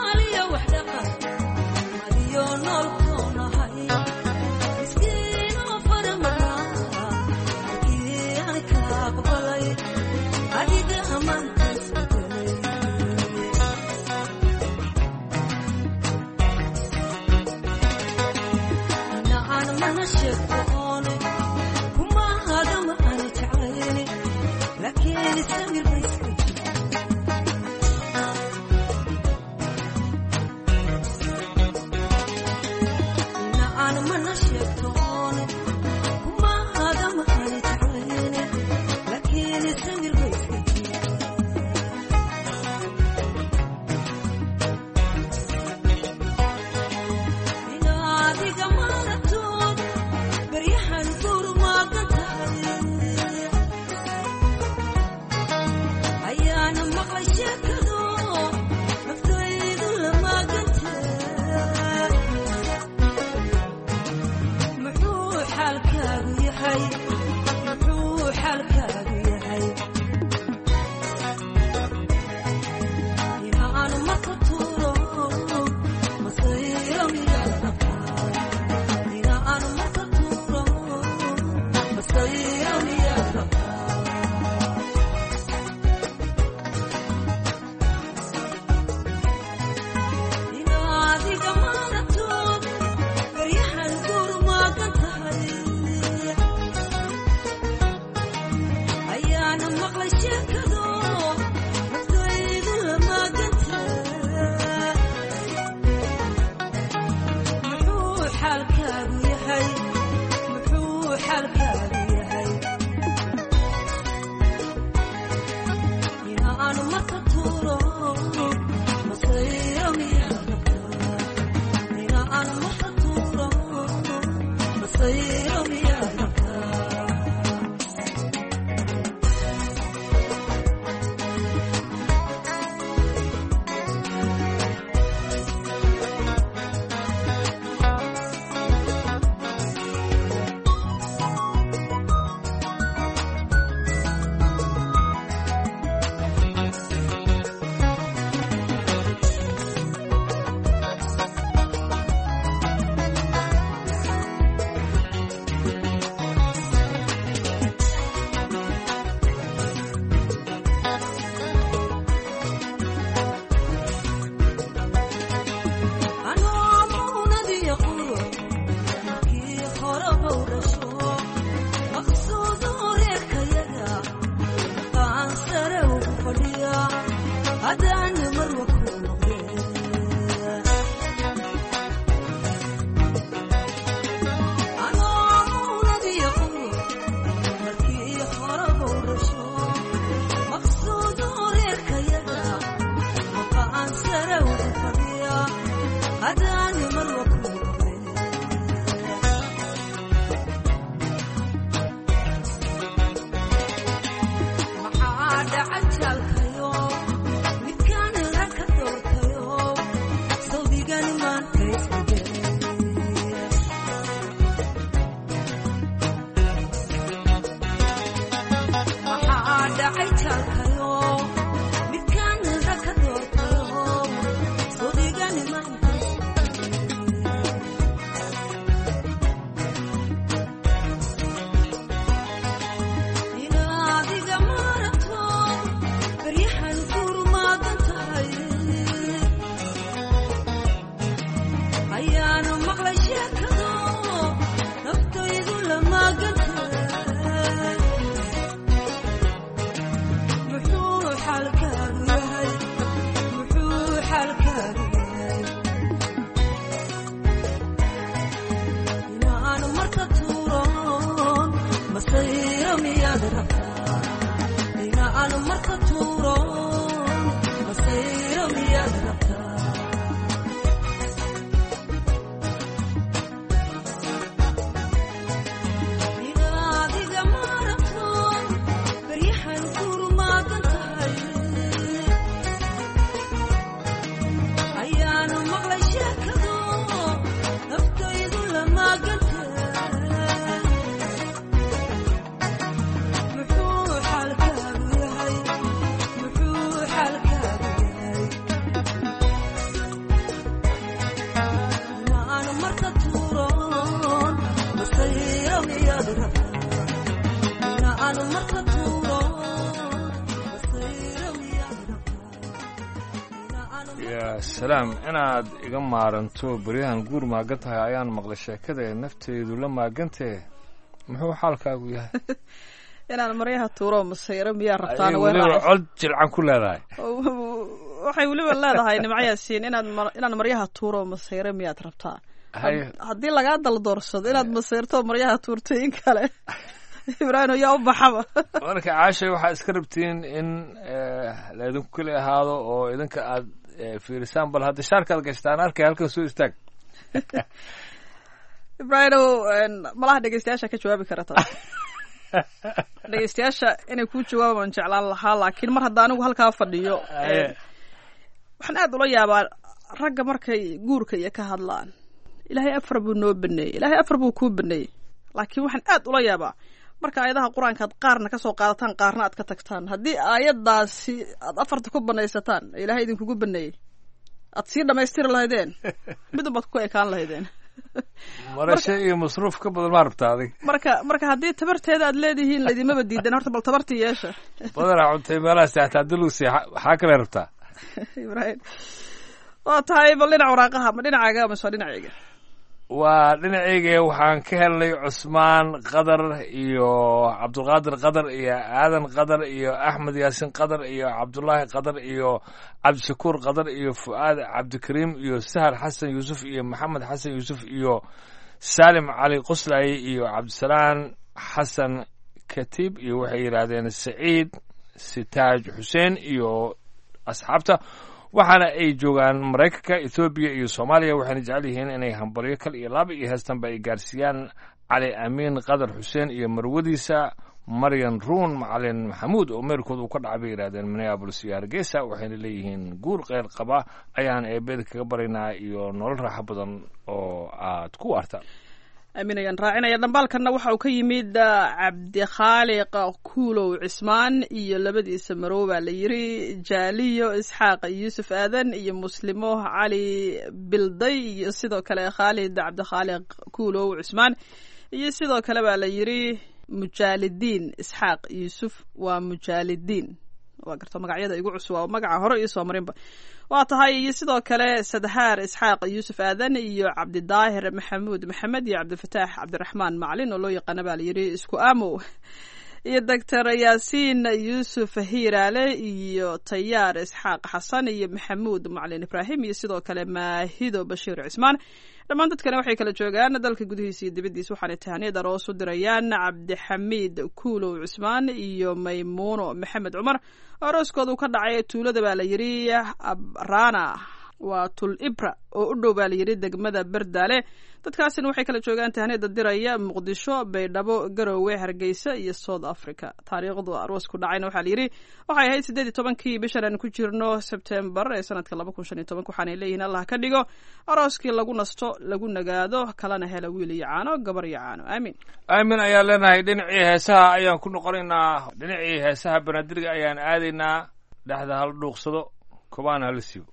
salaam inaad iga maaranto beryahan guur maagan tahay ayaan maqlay sheekada nafteedu la maagantee muxuu xaalkaagu yahay inaan maryaha tuuro masayro miyaa rabtaan weliba cod jilcan ku leedahay waxay weliba leedahay nimcayaasiin inaad inaan maryaha tuuro masayro miyaad rabtaa haddii lagaa daldoorsado inaad masayrto maryaha tuurto in kale ibraahim yaa u baxaba marka caashay waxaa iska rabtiin in laydinku keli ahaado oo idinka aad fiirisaan bal hadda shaarkaad gashtaan arkay halkan soo istaag ibraahim malaha dhegeystayaasha ka jawaabi karata dhegeystayaasha inay ku jawaabaan jeclaan lahaa laakiin mar hadda anigu halkaa fadhiyo waxaan aad ula yaabaa ragga markay guurka iyo ka hadlaan ilaahay afar buu noo baneeyey ilaahay afar buu kuu baneeyey laakiin waxaan aad ula yaabaa marka aayadaha qur-aanka aad qaarna kasoo qaadataan qaarna aad ka tagtaan haddii aayadaasi aad afarta ku banaysataan ilaahay idinkugu baneeyey aad sii dhamaystiri lahaydeen midun baad ku ekaan lahaydeen marashe iyo masruuf ka badan maa rabtaa adig marka marka haddii tabarteeda aad leedihiin laydimaba diidan horta bal tabartii yeesha badanaa cuntay meelaha seextaa dulusi waxaa kale rabtaa ibraahim waa tahay bal dhinac waraaqaha ma dhinacaaga mise waa dhinacayga waa dhinacayga waxaan ka helnay cusmaan qadar iyo cabdulqaadir qadar iyo aadan qadar iyo axmed yaasin qadar iyo cabdullaahi qadar iyo cabdishakuur qadar iyo fu'aad cabdikariim iyo sahar xasan yuusuf iyo maxamed xasan yuusuf iyo saalim cali qoslaaye iyo cabdisalaan xasan katiib iyo waxay yidhaahdeen saciid sitaaj xuseen iyo asxaabta waxaana ay joogaan maraykanka ethoobiya iyo soomaaliya waxayna jecel yihiin inay hambalyo kal iyo laaba iyo heestanba ay gaarsiiyaan cali amiin qadar xuseen iyo marwadiisa maryan ruun macalin maxamuud oo meerkood uu ka dhacay bay yidhahdeen minneabolis iyo hargeysa waxayna leeyihiin guur kheyr qaba ayaan eebeeda kaga baraynaa iyo nolol raaxo badan oo aad ku waartaan amiin ayaan raacinaya dhambaalkanna waxa uu ka yimid cabdikhaaliq kuulow cismaan iyo labadiisa marow baa la yiri jaaliyo isxaaq yuusuf aadan iyo muslimo cali bilday iyo sidoo kale khaalid cabdikhaaliq kuulow cismaan iyo sidoo kale baa la yiri mujaalidiin isxaaq yuusuf waa mujaalidiin waa garto magacyada igu cusub waa magaca hore iisoo marinba waa tahay iyo sidoo kale sadhaar isxaaq yuusuf aadan iyo cabdidaahir maxamuud maxamed iyo cabdifataax cabdiraxmaan macalin oo loo yaqaana baa layidhi isku aamow iyo doctor yaasiin yuusuf hiiraale iyo tayaar isxaaq xasan iyo maxamuud macalin ibraahim iyo sidoo kale maahido bashiir cismaan dhammaan dadkana waxay kala joogaan dalka gudihiisa iyo dibaddiisa waxaanay tahaniyad aroos u dirayaan cabdixamiid kuulow cismaan iyo maymuuno maxamed cumar arooskoodu ka dhacay tuulada baa la yidhi abrana waa tul ibra oo u dhow baa la yidhi degmada berdaale dadkaasina waxay kala joogaan tahaniyada diraya muqdisho baydhabo garowe hargeysa iyo south africa taariikhdu aroosku dhacayna waxaa la yidhi waxay ahayd siddeed iyo tobankii bishan aan ku jirno sebtembar ee sanadka laba kun shan iyo tobanka waxaanay leeyihiin allah ka dhigo arooskii lagu nasto lagu nagaado kalena hela wiil iyo caano gabar iyo caano aamin aamin ayaan leenahay dhinacii heesaha ayaan ku noqonaynaa dhinacii heesaha banaadirga ayaan aadaynaa dhexda hala dhuuqsado kobaana hala siibo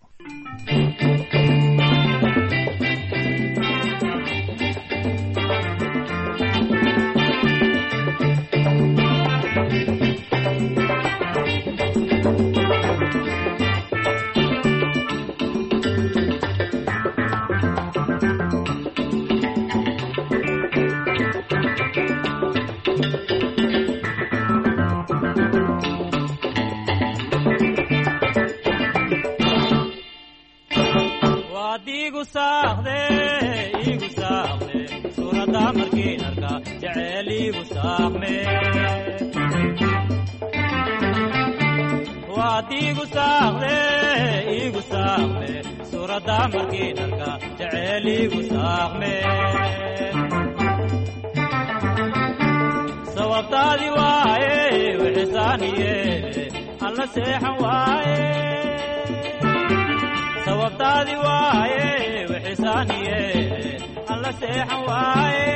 igu saaqde igu saaqde suurada markiin arka jecel igu saaqme waad igu saaqde igu saaqde suurada markiin arka jecel igu saaqme sababtaadi waaye wixisaaniye alla seexan waaye sababtaadi waaye wixisaaniye alla seexan waaye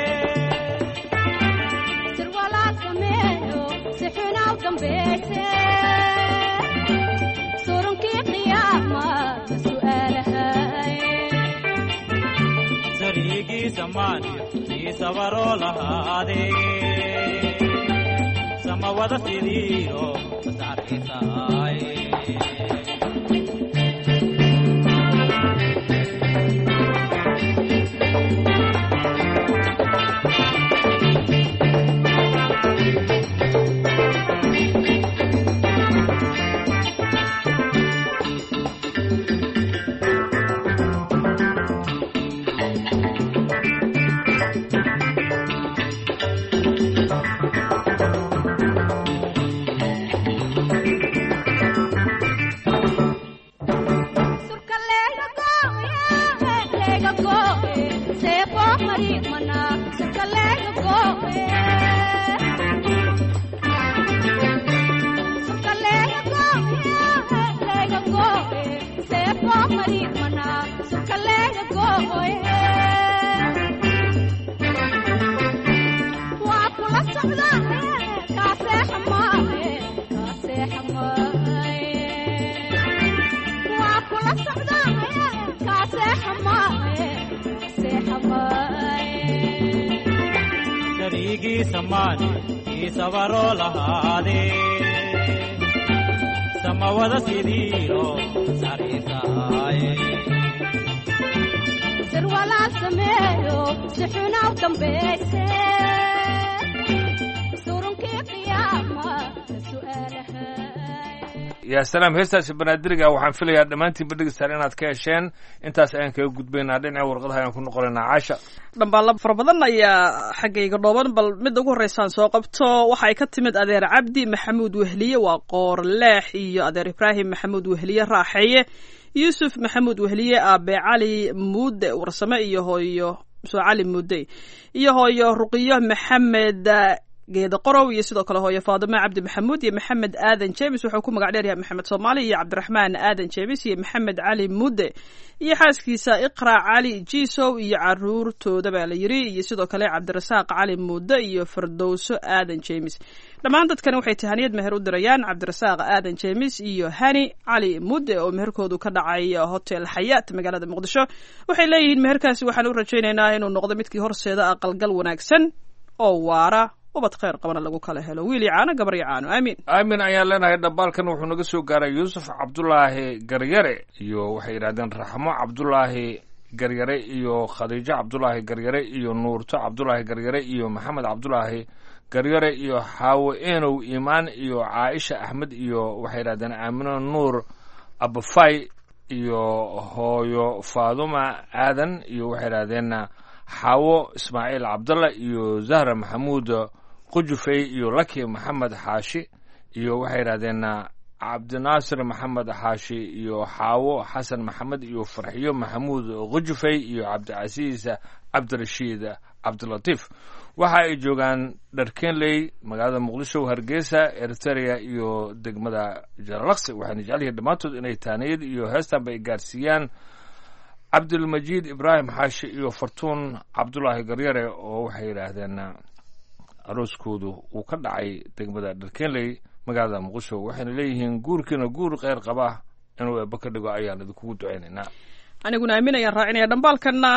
sirwalaad sameeyo si xunaw dambayse surunkii qiyaama su'aalahay sariigii samaaniyo ii sabaroo lahaade sama wada sidiyo masaarkiisaay sabaroo lahaade sama wada sidiyo sariisaaye sirwalaad sameeyo si xunaw dambayse surunkii qiyaama su'aalahay yaa salaam heestaasi banaadiriga waxaan filayaa dhammaantiinba dhegeystaan inaad ka hesheen intaas ayaan kaga gudbaynaa dhinaca warqadaha ayaan ku noqonaynaa caasha dhambaalla fara badan ayaa xaggayga dhooban bal midda ugu horreysaan soo qabto waxay ka timid adeer cabdi maxamuud wehliye waa qoor leex iyo adeer ibraahim maxamuud wehliye raaxeeye yuusuf maxamuud wehliye aabe cali muude warsame iyo hooyo msoo cali mudey iyo hooyo ruqiyo maxamed geeda qorow iyo sidoo kale hooyo faadimo cabdi maxamuud iyo maxamed aadan james wuxuu ku magac dheeryahay maxamed soomaali iyo cabdiraxmaan aadan james iyo maxamed cali mudde iyo xaaskiisa iqra cali jisow iyo caruurtooda baa la yiri iyo sidoo kale cabdirasaaq cali mudde iyo firdowso aadan james dhammaan dadkani waxay tahaniyad meher u dirayaan cabdirasaaq aadan james iyo hani cali mudde oo meherkoodu ka dhacay hotel xayaat magaalada muqdisho waxay leeyihiin meherkaasi waxaan u rajaynaynaa inuu noqdo midkii horseeda aqalgal wanaagsan oo waara ubad khayr qabana lagu kala helo wiil iyo caano gabar iyo caano aamin aamin ayaan leenahay dhambaalkan wuxuu naga soo gaaray yuusuf cabdulaahi garyare iyo waxay yidhahdeen raxmo cabdulaahi garyare iyo khadiijo cabdulaahi garyare iyo nuurto cabdulaahi garyare iyo maxamed cabdulaahi garyare iyo xaawo enow iimaan iyo caaisha axmed iyo waxay yidhahdeen aamino nuur abafay iyo hooyo faaduma aadan iyo waxay yidhahdeen xaawo ismaaciil cabdalla iyo zahra maxamuud qujufey iyo laki maxamed xaashi iyo waxay yidhahdeen cabdinaasir maxamed xaashi iyo xaawo xasan maxamed iyo farxiyo maxamuud qujufey iyo cabdicasiis cabdirashiid cabdilatiif waxa ay joogaan dharkenley magaalada muqdisho hargeysa eritrea iyo degmada jalalaqsi waxayna jecel yihiin dhammaantood inay taaniyad iyo heestanba ay gaarsiiyaan cabdilmajiid ibraahim xaashi iyo fartuun cabdulaahi garyare oo waxay yidhaahdeen arooskoodu uu ka dhacay degmada dharkenley magaalada muqdisho waxayna leeyihiin guurkiina guur kheyr qaba inuu eebba ka dhigo ayaan idinkugu ducaynaynaa aniguna aamin ayaan raacinaya dhambaalkanna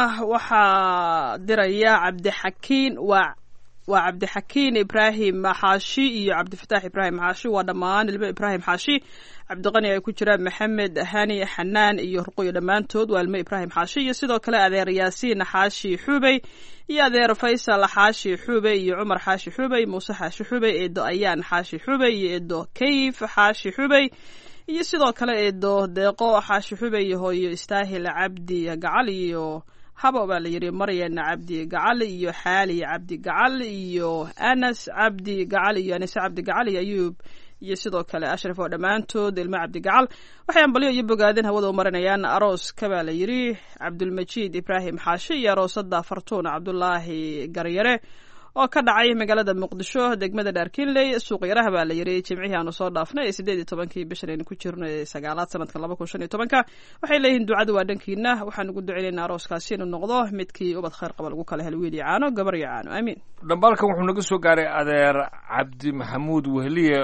waxaa diraya cabdixakiin waa waa cabdixakiin ibraahim xaashi iyo cabdifataax ibraahim xaashi waa dhammaan ilmo ibraahim xaashi cabdiqani ay ku jiraan maxamed hani xanaan iyo ruqoyo dhammaantood waa ilmo ibraahim xaashi iyo sidoo kale adeer yaasiin xaashi xubey iyo adeer faysal xaashi xubey iyo cumar xaashi xubey muuse xaashi xubey eedo ayaan xaashi xubey iyo eedo kayf xaashi xubey iyo sidoo kale eedo deeqo xaashi xubey iyo hooyo istaahil cabdi gacal iyo habo baa la yidhi maryan cabdi gacal iyo xaali cabdi gacal iyo anas cabdi gacal iyo anise cabdi gacal iyo ayuub iyo sidoo kale ashraf oo dhammaantood ilmo cabdi gacal waxay ambalyo iyo bogaadeen hawada u marinayaan arooska baa la yidhi cabdulmajiid ibraahim xaashi iyo aroosada fartuun cabdulaahi garyare oo ka dhacay magaalada muqdisho degmada dhaarkinley suuq yaraha baa la yidhi jimcihii aanu soo dhaafnay ee sideed iyo tobankii bishan aynu ku jirno ee sagaalaad sanadkan laba kun shan iyo tobanka waxay leeyihiin ducada waa dhankiina waxaan ugu duceynaynaa arooskaasi inuu noqdo midkii ubad khayr qaba lagu kala helo wiil iyo caano gabar iyo caano aamiin dhambaalkan wuxuu naga soo gaaray adeer cabdi maxamuud wehliye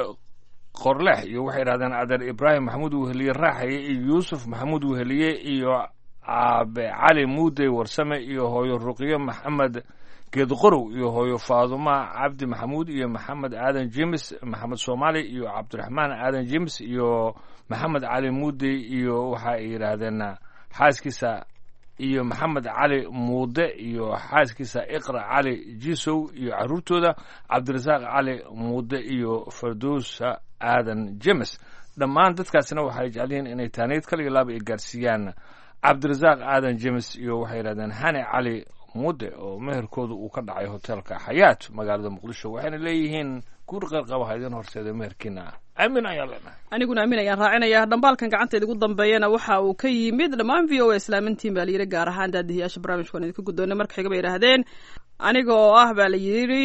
qorlex iyo waxay yidhahdeen adeer ibraahim maxamuud wehliye raaxaye iyo yuusuf maxamuud wehliye iyo aabe cali muude warsame iyo hooyo ruqiyo maxamed geed qorow iyo hooyo faaduma cabdi maxamuud iyo maxamed aadan james maxamed soomaali iyo cabdiraxmaan aadan james iyo maxamed cali muude iyo waxa ay yidhaahdeen xaaskiisa iyo maxamed cali muude iyo xaaskiisa iqra cali jisow iyo caruurtooda cabdirasaaq cali muude iyo fardowsa aadan james dhammaan dadkaasina waxay jecel yihiin inay taaniyad kaliya laaba ay gaarsiiyaan cabdirasaaq aadan james iyo waxay yidhahdeen hani cali mudde oo meherkooda uu ka dhacay hotelka xayaat magaalada muqdisho waxayna leeyihiin guur qeyr qaba ha idin horseeda meherkiina ah aamin ayaan leenahay aniguna aamin ayaan raacinaya dhambaalkan gacanteeda ugu dambeeyana waxa uu ka yimid dhammaan v o a islaamintiin baa la yidhi gaar ahaan daadihiyaasha barnaamijka waan idinka guddoonay marka xiga bay yidhaahdeen aniga oo ah baa la yidhi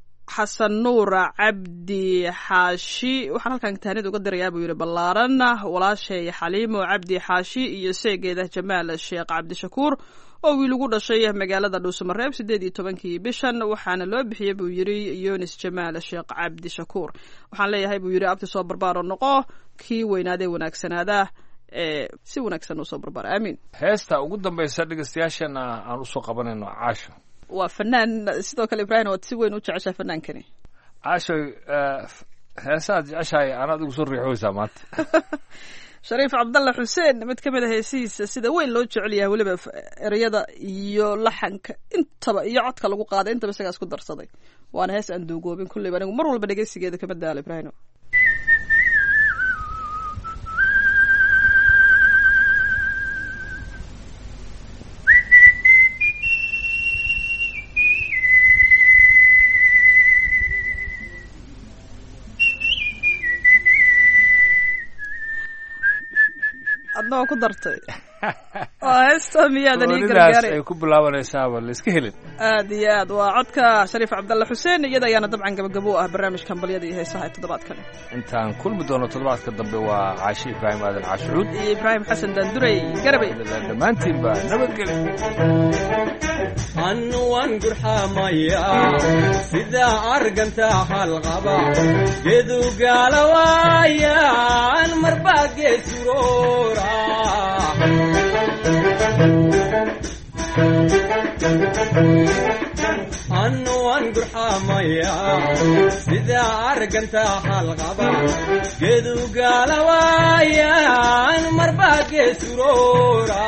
xasan nuur cabdi xaashi waxaan halkan taanid uga dirayaa buu yidhi ballaaran walaashay xaliimo cabdi xaashi iyo seegeeda jamaal sheekh cabdishakuur oo wiil ugu dhashay magaalada dhuusamareeb sideed iyo tobankii bishan waxaana loo bixiyey buu yidhi yunis jamaal sheekh cabdishakuur waxaan leeyahay buu yidhi abti soo barbaaro noqo kii weynaadee wanaagsanaada ee si wanaagsan usoo barbaar aamiin heesta ugu dambaysa dhegeystayaashana aan usoo qabanayno caasho waa fanaan sidoo kale ibraahim ood si weyn u jeceshahay fanaankani caasho heesaad jeceshahay anaad igu soo riixoysaa maanta shariif cabdalle xuseen mid ka mid a heesihiisa sida weyn loo jecel yahay weliba ereyada iyo laxanka intaba iyo codka lagu qaaday intaba isagaa isku darsaday waana hees aan duugoobin kulleyba anigu mar walba dhegeysigeeda kama daalo ibraahim adna waa ku dartay waa heesta miyaadan ii oonidaas gargaaray ay ku bilaabanaysaaba la iska helin aad iyo aad waa codka shariif cabdalle xuseen iyada ayaana dabcan gabagabo u ah barnaamijka hambalyada iyo heesaha ee toddobaadkan intaan kulmi doono toddobaadka dambe waa caashi ibraahim aadan caashucuud iyo ibraahim xasan daandurey garabay dhammaantiinba nabadgeli annuwan gurxamaya sida arganta halqaba gedu gaalawaayan marbaa geesuroora annuwan gurxamaya sida arganta halqaba gedu gaalawaayan marbaa geesuroora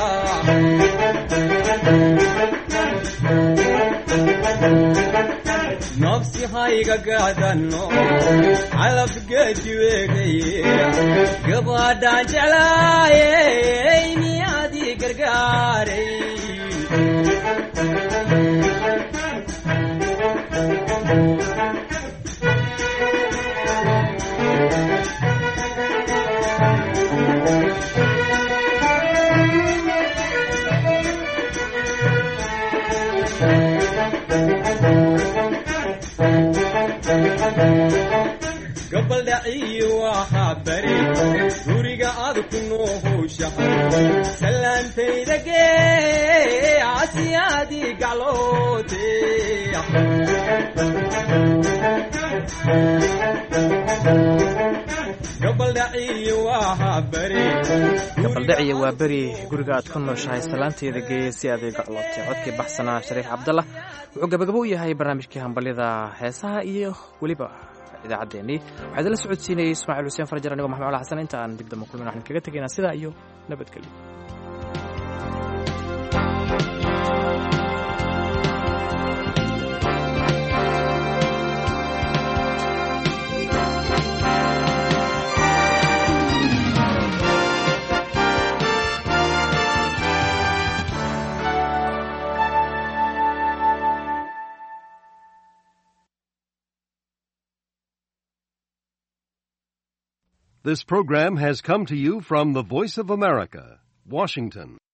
nafsi hayga gaadano calabgeedi weegaye gabadhaan jeclaayey niyaadii gargaaray gabaldhaciyo waxaa bari guriga aad ku noohowshahay salaantayda gee casiyaadii gacloote gabaldhaciyo waxaa bari gabaldhaciyo waa beri guriga aad ku nooshahay salaanteeda geeye si aad ii gaclootay codkii baxsanaa shariif cabdalla wuxuu gabagabo u yahay barnaamijkii hambalyada heesaha iyo weliba idaacaddeenii waxaa idinla socodsiinayay ismaaciil xuseen farjar anigoo maxamed cala xasan inta aan dib damba kulmin waxaan kaga tegaynaa sidaa iyo nabadgelyo This program has come to you from the Voice of America, Washington.